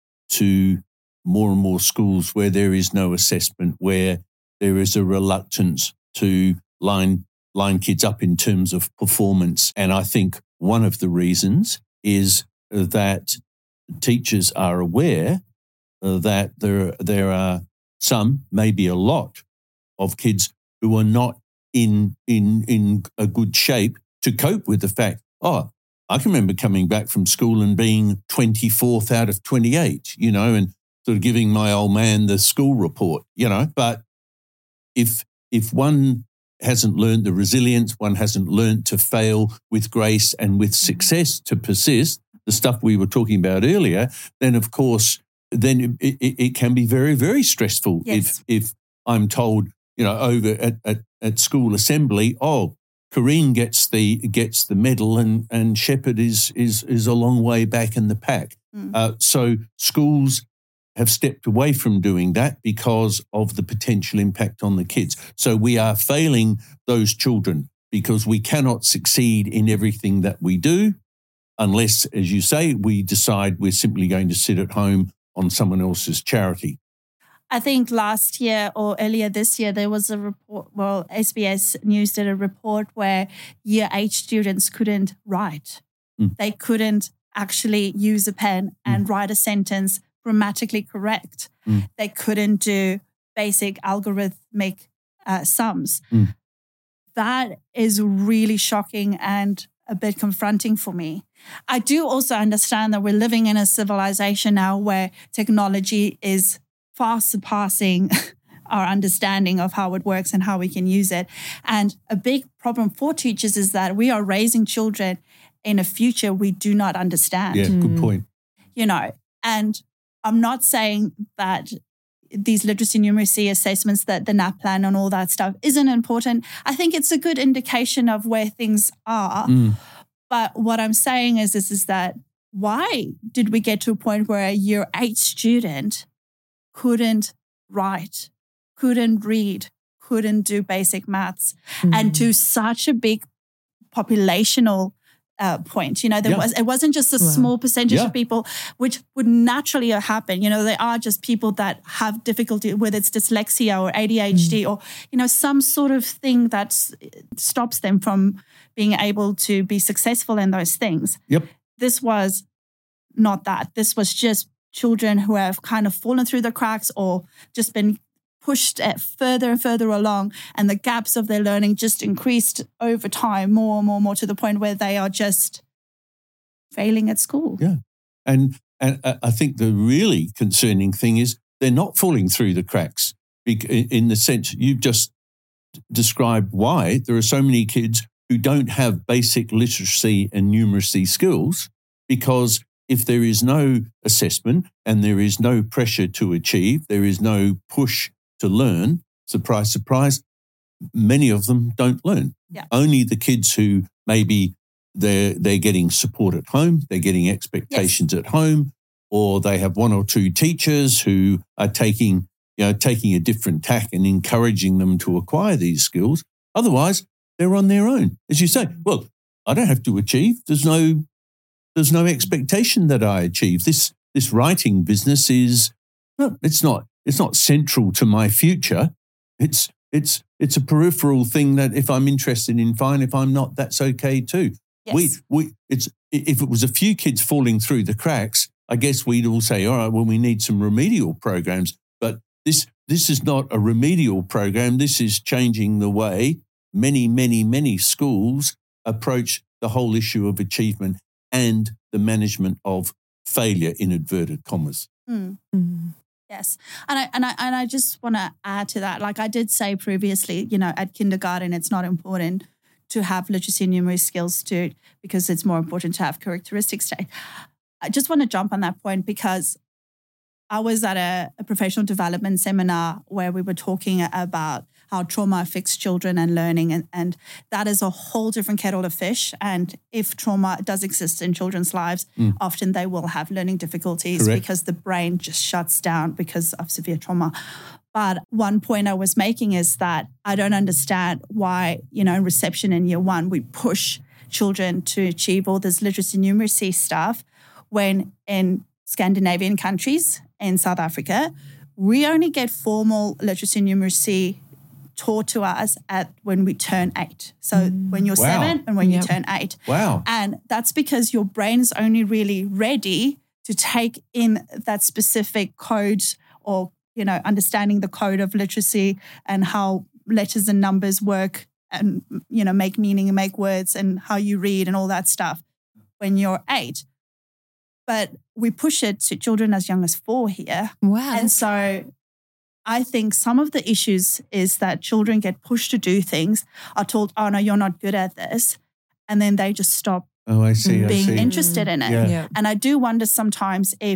[SPEAKER 3] to more and more schools where there is no assessment, where there is a reluctance to line line kids up in terms of performance? And I think one of the reasons is that teachers are aware that there there are some, maybe a lot, of kids who are not in in in a good shape to cope with the fact, oh, I can remember coming back from school and being twenty-fourth out of twenty-eight, you know, and sort of giving my old man the school report, you know. But if if one hasn't learned the resilience, one hasn't learned to fail with grace and with success to persist, the stuff we were talking about earlier, then of course, then it, it, it can be very, very stressful.
[SPEAKER 2] Yes.
[SPEAKER 3] If if I'm told, you know, over at, at, at school assembly, oh, Karine gets the gets the medal and and Shepherd is is is a long way back in the pack. Mm. Uh, so schools have stepped away from doing that because of the potential impact on the kids. So we are failing those children because we cannot succeed in everything that we do unless, as you say, we decide we're simply going to sit at home on someone else's charity.
[SPEAKER 2] I think last year or earlier this year, there was a report, well, S B S News did a report where year eight students couldn't write. Mm. They couldn't actually use a pen and mm. write a sentence grammatically correct. Mm. They couldn't do basic algorithmic uh, sums. Mm. That is really shocking and a bit confronting for me. I do also understand that we're living in a civilization now where technology is far surpassing our understanding of how it works and how we can use it. And a big problem for teachers is that we are raising children in a future we do not understand.
[SPEAKER 3] Yeah, good point.
[SPEAKER 2] You know, and I'm not saying that these literacy numeracy assessments, that the NAPLAN and all that stuff isn't important. I think it's a good indication of where things are. Mm. But what I'm saying is, is, is that why did we get to a point where a year eight student couldn't write, couldn't read, couldn't do basic maths, mm. and to such a big populational uh, point? You know, there yeah. was it wasn't just a wow. small percentage yeah. of people, which would naturally happen. You know, there are just people that have difficulty, whether it's dyslexia or A D H D mm. or, you know, some sort of thing that stops them from being able to be successful in those things.
[SPEAKER 3] Yep.
[SPEAKER 2] This was not that. This was just children who have kind of fallen through the cracks or just been pushed further and further along, and the gaps of their learning just increased over time more and more and more to the point where they are just failing at school.
[SPEAKER 3] Yeah. And and I think the really concerning thing is they're not falling through the cracks in the sense you've just described why there are so many kids who don't have basic literacy and numeracy skills, because if there is no assessment and there is no pressure to achieve, there is no push to learn, surprise, surprise, many of them don't learn.
[SPEAKER 2] Yeah.
[SPEAKER 3] Only the kids who maybe they're, they're getting support at home, they're getting expectations yes. at home, or they have one or two teachers who are taking, you know, taking a different tack and encouraging them to acquire these skills. Otherwise, they're on their own. As you say, well, I don't have to achieve. There's no there's no expectation that I achieve. This this writing business is no, it's not it's not central to my future. It's it's it's a peripheral thing that if I'm interested in, fine. If I'm not, that's okay too.
[SPEAKER 2] Yes.
[SPEAKER 3] We we it's if it was a few kids falling through the cracks, I guess we'd all say, all right, well, we need some remedial programs. But this this is not a remedial program. This is changing the way many, many, many schools approach the whole issue of achievement and the management of failure in inverted commas.
[SPEAKER 2] Mm. Mm. Yes. And I and I and I just want to add to that. Like I did say previously, you know, at kindergarten it's not important to have literacy and numeracy skills too, because it's more important to have characteristics. I just want to jump on that point because I was at a, a professional development seminar where we were talking about how trauma affects children and learning, and, and that is a whole different kettle of fish. And if trauma does exist in children's lives, mm. often they will have learning difficulties Correct. Because the brain just shuts down because of severe trauma. But one point I was making is that I don't understand why, you know, in reception in year one, we push children to achieve all this literacy numeracy stuff when in Scandinavian countries, in South Africa, we only get formal literacy numeracy taught to us at when we turn eight. So mm. when you're wow. seven and when yep. you turn eight.
[SPEAKER 3] Wow.
[SPEAKER 2] And that's because your brain's only really ready to take in that specific code or, you know, understanding the code of literacy and how letters and numbers work and, you know, make meaning and make words and how you read and all that stuff when you're eight. But we push it to children as young as four here.
[SPEAKER 1] Wow.
[SPEAKER 2] And so I think some of the issues is that children get pushed to do things, are told, oh, no, you're not good at this. And then they just stop
[SPEAKER 3] oh, I see,
[SPEAKER 2] being
[SPEAKER 3] I see.
[SPEAKER 2] interested in it.
[SPEAKER 3] Yeah.
[SPEAKER 1] Yeah.
[SPEAKER 2] And I do wonder sometimes if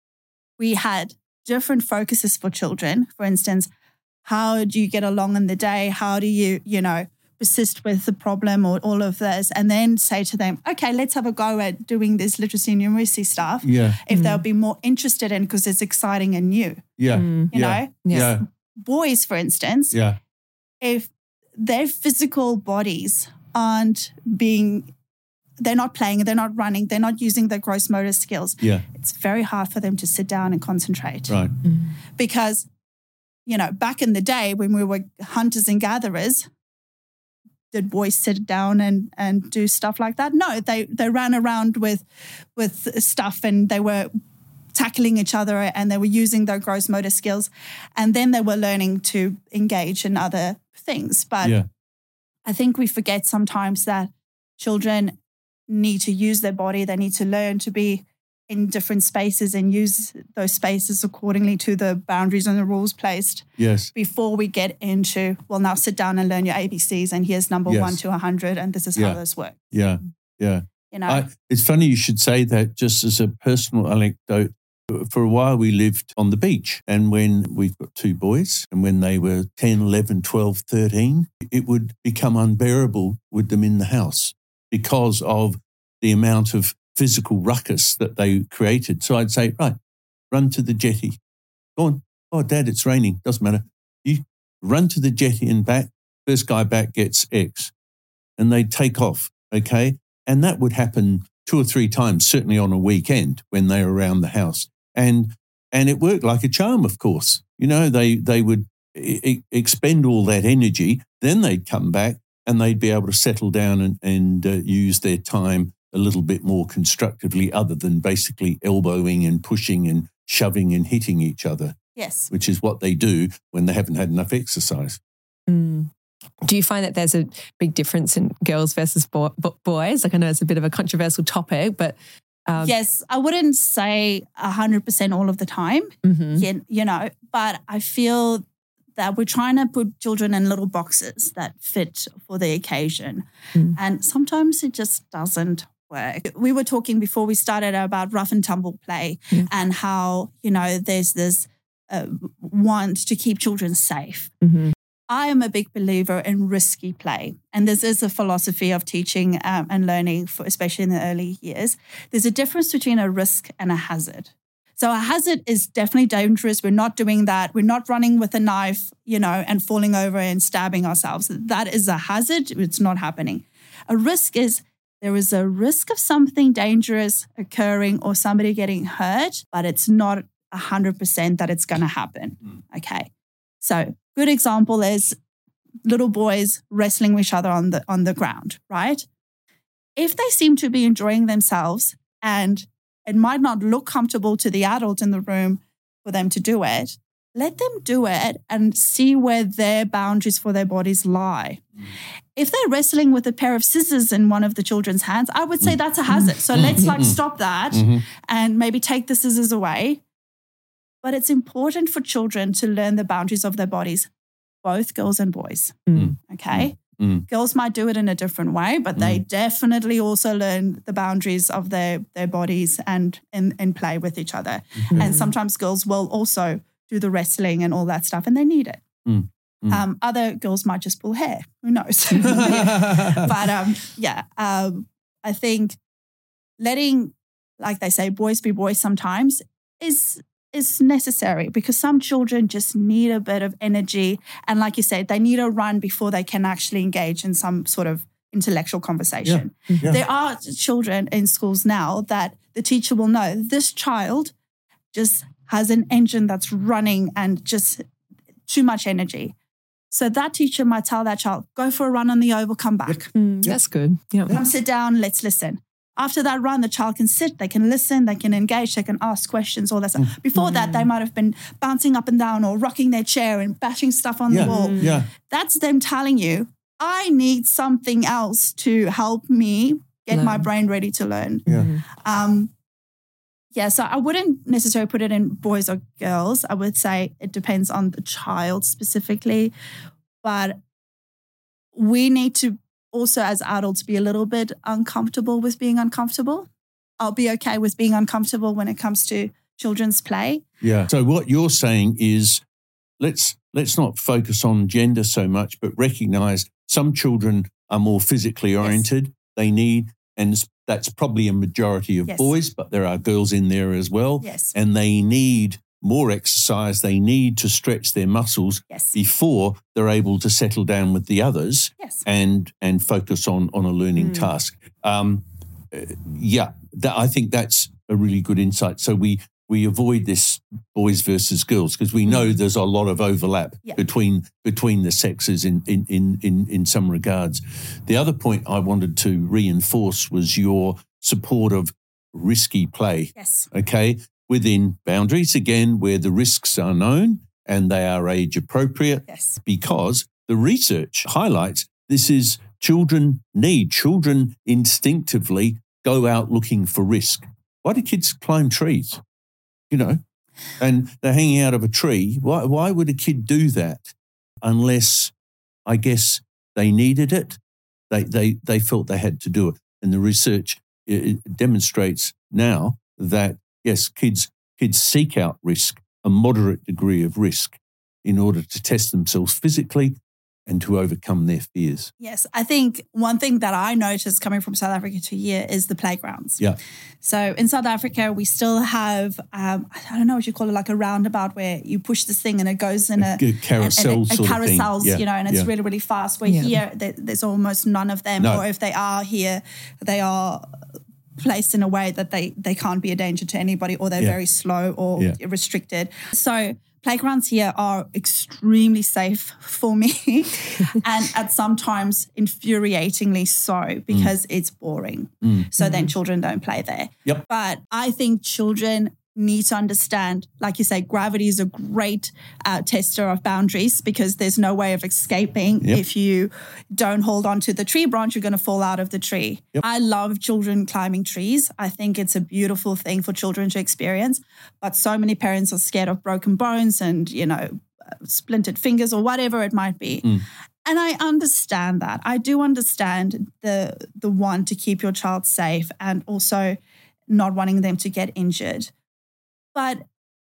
[SPEAKER 2] we had different focuses for children. For instance, how do you get along in the day? How do you, you know, persist with the problem or all of this, and then say to them, okay, let's have a go at doing this literacy and numeracy stuff.
[SPEAKER 3] Yeah.
[SPEAKER 2] If
[SPEAKER 1] mm.
[SPEAKER 2] they'll be more interested in because it's exciting and new.
[SPEAKER 3] Yeah.
[SPEAKER 1] Mm.
[SPEAKER 2] You
[SPEAKER 3] yeah.
[SPEAKER 2] know?
[SPEAKER 1] Yeah.
[SPEAKER 3] yeah.
[SPEAKER 2] Boys, for instance,
[SPEAKER 3] yeah.
[SPEAKER 2] if their physical bodies aren't being, they're not playing, they're not running, they're not using their gross motor skills,
[SPEAKER 3] yeah.
[SPEAKER 2] it's very hard for them to sit down and concentrate.
[SPEAKER 3] Right.
[SPEAKER 1] Mm.
[SPEAKER 2] Because, you know, back in the day when we were hunters and gatherers, did boys sit down and, and do stuff like that? No, they they ran around with with stuff and they were tackling each other and they were using their gross motor skills, and then they were learning to engage in other things. But
[SPEAKER 3] yeah.
[SPEAKER 2] I think we forget sometimes that children need to use their body. They need to learn to be in different spaces and use those spaces accordingly to the boundaries and the rules placed.
[SPEAKER 3] Yes.
[SPEAKER 2] Before we get into, well, now sit down and learn your A B Cs and here's number
[SPEAKER 3] yes.
[SPEAKER 2] one to one hundred and this is
[SPEAKER 3] yeah.
[SPEAKER 2] how this works.
[SPEAKER 3] Yeah, yeah.
[SPEAKER 2] You know,
[SPEAKER 3] I, it's funny you should say that. Just as a personal anecdote, for a while we lived on the beach, and when we've got two boys, and when they were ten, eleven, twelve, thirteen, it would become unbearable with them in the house because of the amount of physical ruckus that they created. So I'd say, right, run to the jetty. Go on. Oh, Dad, it's raining. Doesn't matter. You run to the jetty and back. First guy back gets X. And they'd take off, okay? And that would happen two or three times, certainly on a weekend when they were around the house. And and it worked like a charm, of course. You know, they, they would e- expend all that energy. Then they'd come back and they'd be able to settle down and, and uh, use their time a little bit more constructively, other than basically elbowing and pushing and shoving and hitting each other.
[SPEAKER 2] yes.
[SPEAKER 3] Which is what they do when they haven't had enough exercise.
[SPEAKER 1] Mm. Do you find that there's a big difference in girls versus boy, boys? Like I know it's a bit of a controversial topic, but... Um,
[SPEAKER 2] yes, I wouldn't say one hundred percent all of the time,
[SPEAKER 1] mm-hmm.
[SPEAKER 2] you, you know, but I feel that we're trying to put children in little boxes that fit for the occasion. Mm. And sometimes it just doesn't work. We were talking before we started about rough and tumble play yeah. and how, you know, there's this uh, want to keep children safe.
[SPEAKER 1] Mm-hmm.
[SPEAKER 2] I am a big believer in risky play. And this is a philosophy of teaching um, and learning, for, especially in the early years. There's a difference between a risk and a hazard. So a hazard is definitely dangerous. We're not doing that. We're not running with a knife, you know, and falling over and stabbing ourselves. That is a hazard. It's not happening. A risk is there is a risk of something dangerous occurring or somebody getting hurt, but it's not one hundred percent that it's going to happen. Okay. So good example is little boys wrestling with each other on the on the ground, right? If they seem to be enjoying themselves and it might not look comfortable to the adult in the room for them to do it, let them do it and see where their boundaries for their bodies lie. Mm. If they're wrestling with a pair of scissors in one of the children's hands, I would say that's a hazard. So let's like stop that mm-hmm. and maybe take the scissors away. But it's important for children to learn the boundaries of their bodies, both girls and boys. Mm. Okay? Mm. Girls might do it in a different way, but mm. they definitely also learn the boundaries of their, their bodies and, and, and play with each other. Mm. And sometimes girls will also do the wrestling and all that stuff, and they need it. Mm. Mm. Um, other girls might just pull hair. Who knows? But um, yeah, um, I think letting, like they say, boys be boys sometimes is is necessary because some children just need a bit of energy. And like you said, they need a run before they can actually engage in some sort of intellectual conversation. Yeah. Yeah. There are children in schools now that the teacher will know this child just has an engine that's running and just too much energy. So that teacher might tell that child, go for a run on the oval, come back.
[SPEAKER 1] Yep. Mm, yep. That's good. Yep.
[SPEAKER 2] Come sit down, let's listen. After that run, the child can sit, they can listen, they can engage, they can ask questions, all that stuff. Mm. Before mm. that, they might have been bouncing up and down or rocking their chair and bashing stuff on
[SPEAKER 3] yeah.
[SPEAKER 2] the wall.
[SPEAKER 3] Mm. Yeah.
[SPEAKER 2] That's them telling you, I need something else to help me get learn. my brain ready to learn.
[SPEAKER 3] Yeah.
[SPEAKER 2] Um, yeah, so I wouldn't necessarily put it in boys or girls. I would say it depends on the child specifically. But we need to also as adults be a little bit uncomfortable with being uncomfortable. I'll be okay with being uncomfortable when it comes to children's play.
[SPEAKER 3] Yeah. So what you're saying is let's let's not focus on gender so much, but recognize some children are more physically oriented. Yes. They need, and that's probably a majority of yes. boys, but there are girls in there as well.
[SPEAKER 2] Yes.
[SPEAKER 3] And they need more exercise. They need to stretch their muscles
[SPEAKER 2] yes.
[SPEAKER 3] before they're able to settle down with the others
[SPEAKER 2] yes.
[SPEAKER 3] and and focus on, on a learning mm. task. Um, uh, yeah, that, I think that's a really good insight. So we we avoid this boys versus girls because we know there's a lot of overlap yeah. between between the sexes in, in, in, in, in some regards. The other point I wanted to reinforce was your support of risky play.
[SPEAKER 2] Yes.
[SPEAKER 3] Okay. Within boundaries, again, where the risks are known and they are age appropriate,
[SPEAKER 2] yes.
[SPEAKER 3] because the research highlights this is children need, children instinctively go out looking for risk. Why do kids climb trees? You know, and they're hanging out of a tree. Why, why would a kid do that unless, I guess, they needed it? They, they, they felt they had to do it. And the research it, it demonstrates now that yes, kids kids seek out risk, a moderate degree of risk, in order to test themselves physically and to overcome their fears.
[SPEAKER 2] Yes, I think one thing that I noticed coming from South Africa to here is the playgrounds.
[SPEAKER 3] Yeah.
[SPEAKER 2] So in South Africa, we still have, um, I don't know what you call it, like a roundabout where you push this thing and it goes in a,
[SPEAKER 3] a carousel
[SPEAKER 2] and, and it,
[SPEAKER 3] sort
[SPEAKER 2] carousels,
[SPEAKER 3] of thing. Yeah.
[SPEAKER 2] you know, and it's
[SPEAKER 3] yeah.
[SPEAKER 2] really, really fast. Where
[SPEAKER 1] yeah.
[SPEAKER 2] here, there, there's almost none of them.
[SPEAKER 3] No.
[SPEAKER 2] Or if they are here, they are placed in a way that they, they can't be a danger to anybody, or they're
[SPEAKER 3] yeah.
[SPEAKER 2] very slow or
[SPEAKER 3] yeah.
[SPEAKER 2] restricted. So playgrounds here are extremely safe for me and at sometimes infuriatingly so because mm. it's boring.
[SPEAKER 3] Mm.
[SPEAKER 2] So
[SPEAKER 1] mm.
[SPEAKER 2] then children don't play there.
[SPEAKER 3] Yep.
[SPEAKER 2] But I think children need to understand, like you say, gravity is a great uh, tester of boundaries because there's no way of escaping.
[SPEAKER 3] Yep.
[SPEAKER 2] If you don't hold on to the tree branch, you're going to fall out of the tree.
[SPEAKER 3] Yep.
[SPEAKER 2] I love children climbing trees. I think it's a beautiful thing for children to experience. But so many parents are scared of broken bones and, you know, splintered fingers or whatever it might be.
[SPEAKER 3] Mm.
[SPEAKER 2] And I understand that. I do understand the the want to keep your child safe and also not wanting them to get injured. But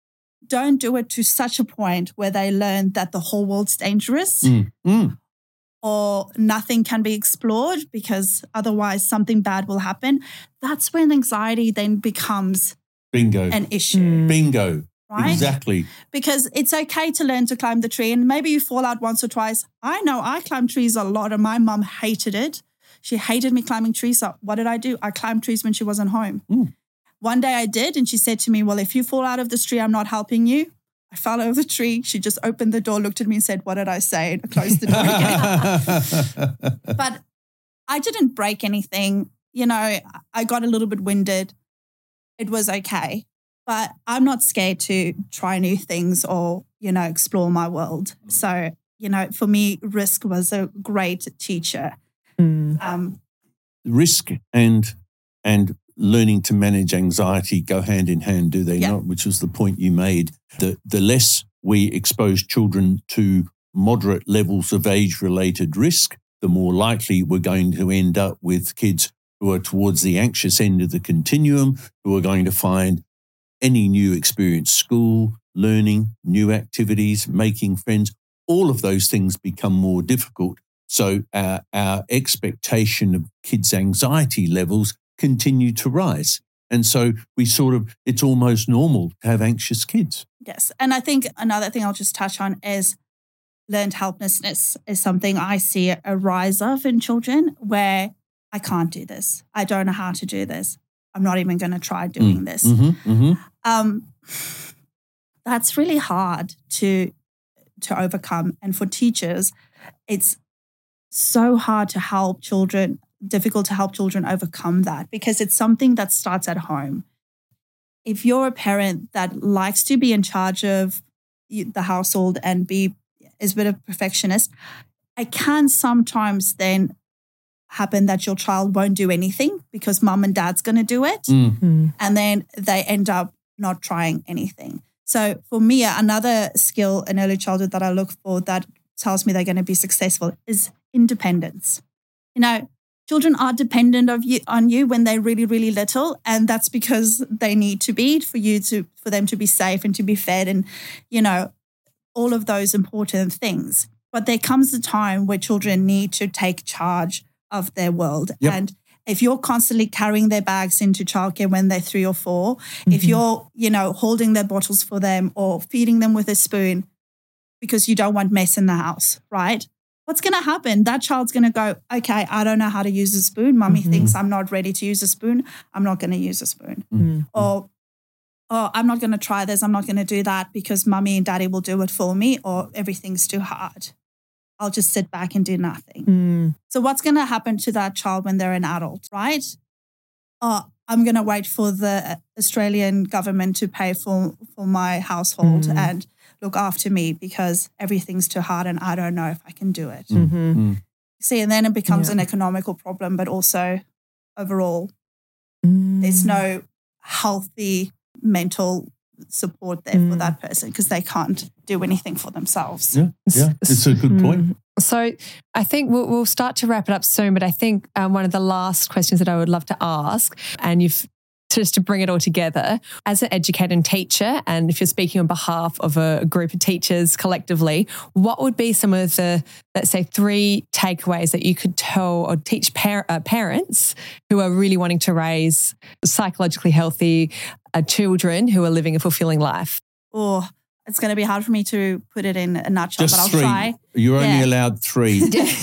[SPEAKER 2] don't do it to such a point where they learn that the whole world's dangerous
[SPEAKER 3] Mm. Mm.
[SPEAKER 2] or nothing can be explored because otherwise something bad will happen. That's when anxiety then becomes
[SPEAKER 3] Bingo.
[SPEAKER 2] an issue,
[SPEAKER 3] Bingo.
[SPEAKER 2] right?
[SPEAKER 3] Exactly.
[SPEAKER 2] Because it's okay to learn to climb the tree and maybe you fall out once or twice. I know I climbed trees a lot and my mum hated it. She hated me climbing trees. So what did I do? I climbed trees when she wasn't home.
[SPEAKER 3] Mm.
[SPEAKER 2] One day I did and she said to me, well, if you fall out of this tree, I'm not helping you. I fell over the tree. She just opened the door, looked at me and said, what did I say? And I closed the door again. But I didn't break anything. You know, I got a little bit winded. It was okay. But I'm not scared to try new things or, you know, explore my world. So, you know, for me, risk was a great teacher.
[SPEAKER 1] Mm.
[SPEAKER 2] Um,
[SPEAKER 3] Risk and and learning to manage anxiety go hand in hand, do they
[SPEAKER 2] Yeah.
[SPEAKER 3] not? Which was the point you made. The, the less we expose children to moderate levels of age-related risk, the more likely we're going to end up with kids who are towards the anxious end of the continuum, who are going to find any new experience, school, learning, new activities, making friends, all of those things become more difficult. So our, our expectation of kids' anxiety levels continue to rise. And so we sort of, it's almost normal to have anxious kids.
[SPEAKER 2] yes. And I think another thing I'll just touch on is learned helplessness is something I see a rise of in children where I can't do this. I don't know how to do this. I'm not even going to try doing
[SPEAKER 3] Mm.
[SPEAKER 2] this.
[SPEAKER 3] Mm-hmm, mm-hmm.
[SPEAKER 2] Um, that's really hard to to overcome. And for teachers, it's so hard to help children, difficult to help children overcome that because it's something that starts at home. If you're a parent that likes to be in charge of the household and be is a bit of a perfectionist, it can sometimes then happen that your child won't do anything because mum and dad's going to do it.
[SPEAKER 3] Mm.
[SPEAKER 1] Mm.
[SPEAKER 2] And then they end up not trying anything. So for me, another skill in early childhood that I look for that tells me they're going to be successful is independence. You know, children are dependent of you on you when they're really, really little. And that's because they need to be for you to, for them to be safe and to be fed and, you know, all of those important things. But there comes a time where children need to take charge of their world.
[SPEAKER 3] Yep.
[SPEAKER 2] And if you're constantly carrying their bags into childcare when they're three or four, mm-hmm. if you're, you know, holding their bottles for them or feeding them with a spoon because you don't want mess in the house, right? What's going to happen? That child's going to go, okay, I don't know how to use a spoon. Mommy mm-hmm. thinks I'm not ready to use a spoon. I'm not going to use a spoon.
[SPEAKER 1] Mm-hmm.
[SPEAKER 2] Or, oh, I'm not going to try this. I'm not going to do that because mommy and daddy will do it for me or everything's too hard. I'll just sit back and do nothing.
[SPEAKER 1] Mm.
[SPEAKER 2] So what's going to happen to that child when they're an adult, right? Oh, I'm going to wait for the Australian government to pay for, for my household mm. and look after me because everything's too hard and I don't know if I can do it.
[SPEAKER 1] Mm-hmm.
[SPEAKER 3] Mm.
[SPEAKER 2] See, and then it becomes
[SPEAKER 1] yeah.
[SPEAKER 2] an economical problem, but also overall,
[SPEAKER 1] mm.
[SPEAKER 2] there's no healthy mental support there mm. for that person because they can't do anything for themselves.
[SPEAKER 3] Yeah, yeah, it's a good point.
[SPEAKER 1] So I think we'll, we'll start to wrap it up soon, but I think um, one of the last questions that I would love to ask, and you've just to bring it all together, as an educator and teacher, and if you're speaking on behalf of a group of teachers collectively, what would be some of the, let's say, three takeaways that you could tell or teach par- uh, parents who are really wanting to raise psychologically healthy uh, children who are living a fulfilling life?
[SPEAKER 2] Oh, it's going to be hard for me to put it in a nutshell,
[SPEAKER 3] Just
[SPEAKER 2] but I'll
[SPEAKER 3] three.
[SPEAKER 2] try.
[SPEAKER 3] You're
[SPEAKER 2] yeah.
[SPEAKER 3] only allowed three.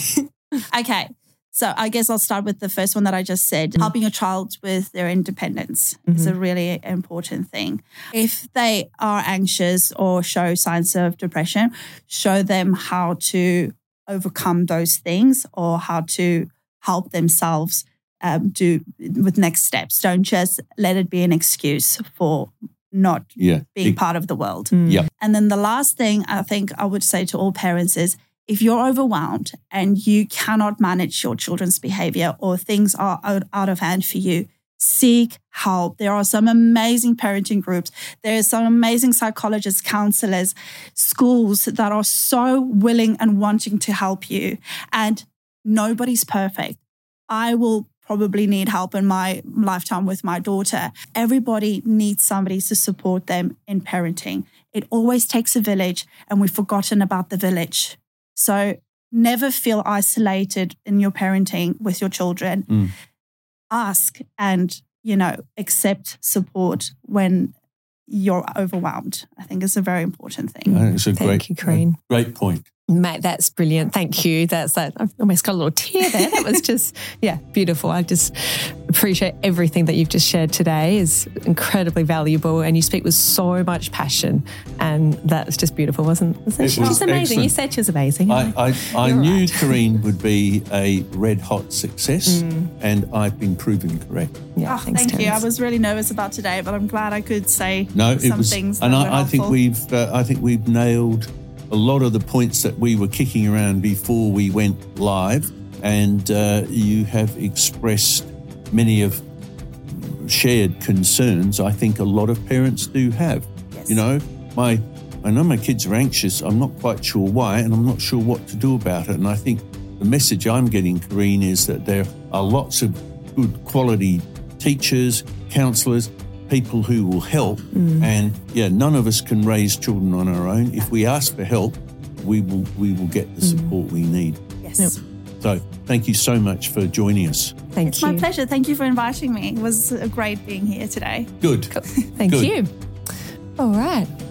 [SPEAKER 2] Okay. So I guess I'll start with the first one that I just said. Mm-hmm. Helping your child with their independence mm-hmm. is a really important thing. If they are anxious or show signs of depression, show them how to overcome those things or how to help themselves um, do with next steps. Don't just let it be an excuse for not
[SPEAKER 3] yeah.
[SPEAKER 2] being
[SPEAKER 3] it,
[SPEAKER 2] part of the world.
[SPEAKER 1] Mm.
[SPEAKER 3] Yeah.
[SPEAKER 2] And then the last thing I think I would say to all parents is, if you're overwhelmed and you cannot manage your children's behavior or things are out, out of hand for you, seek help. There are some amazing parenting groups. There are some amazing psychologists, counselors, schools that are so willing and wanting to help you. And nobody's perfect. I will probably need help in my lifetime with my daughter. Everybody needs somebody to support them in parenting. It always takes a village, and we've forgotten about the village. So never feel isolated in your parenting with your children.
[SPEAKER 3] Mm.
[SPEAKER 2] Ask and, you know, accept support when you're overwhelmed. I think it's a very important thing.
[SPEAKER 3] Uh, It's a
[SPEAKER 1] Thank
[SPEAKER 3] great,
[SPEAKER 1] you, Corinne.
[SPEAKER 3] great point.
[SPEAKER 1] Mate, that's brilliant. Thank you. That's that. I've almost got a little tear there. That was just, yeah, beautiful. I just appreciate everything that you've just shared today. Is incredibly valuable, and you speak with so much passion, and that's just beautiful, wasn't? wasn't
[SPEAKER 3] It
[SPEAKER 1] she?
[SPEAKER 3] was
[SPEAKER 1] She's amazing.
[SPEAKER 3] excellent.
[SPEAKER 1] You said she was amazing.
[SPEAKER 3] I, I, I
[SPEAKER 1] You're
[SPEAKER 3] knew
[SPEAKER 1] right.
[SPEAKER 3] Corinne would be a red hot success,
[SPEAKER 1] Mm.
[SPEAKER 3] and I've been proven correct.
[SPEAKER 1] yeah,
[SPEAKER 2] Oh,
[SPEAKER 1] thanks,
[SPEAKER 2] thank you. I
[SPEAKER 1] Terence.
[SPEAKER 2] was really nervous about today, but I'm glad I could say
[SPEAKER 3] No, it
[SPEAKER 2] some
[SPEAKER 3] was,
[SPEAKER 2] things that
[SPEAKER 3] and
[SPEAKER 2] were
[SPEAKER 3] I, I think
[SPEAKER 2] helpful.
[SPEAKER 3] we've, uh, I think we've nailed a lot of the points that we were kicking around before we went live, and uh, you have expressed many of shared concerns. I think a lot of parents do have.
[SPEAKER 2] Yes.
[SPEAKER 3] You know, my, I know my kids are anxious. I'm not quite sure why, and I'm not sure what to do about it. And I think the message I'm getting, Corinne, is that there are lots of good quality teachers, counsellors, people who will help.
[SPEAKER 1] Mm.
[SPEAKER 3] And yeah, none of us can raise children on our own. If we ask for help, we will we will get the support we need.
[SPEAKER 2] Yes.
[SPEAKER 1] Yep.
[SPEAKER 3] So thank you so much for joining us.
[SPEAKER 1] Thank
[SPEAKER 2] It's
[SPEAKER 1] you.
[SPEAKER 2] my pleasure. Thank you for inviting me. It was uh, great being here today.
[SPEAKER 3] Good.
[SPEAKER 1] Thank
[SPEAKER 3] Good.
[SPEAKER 1] you. All right.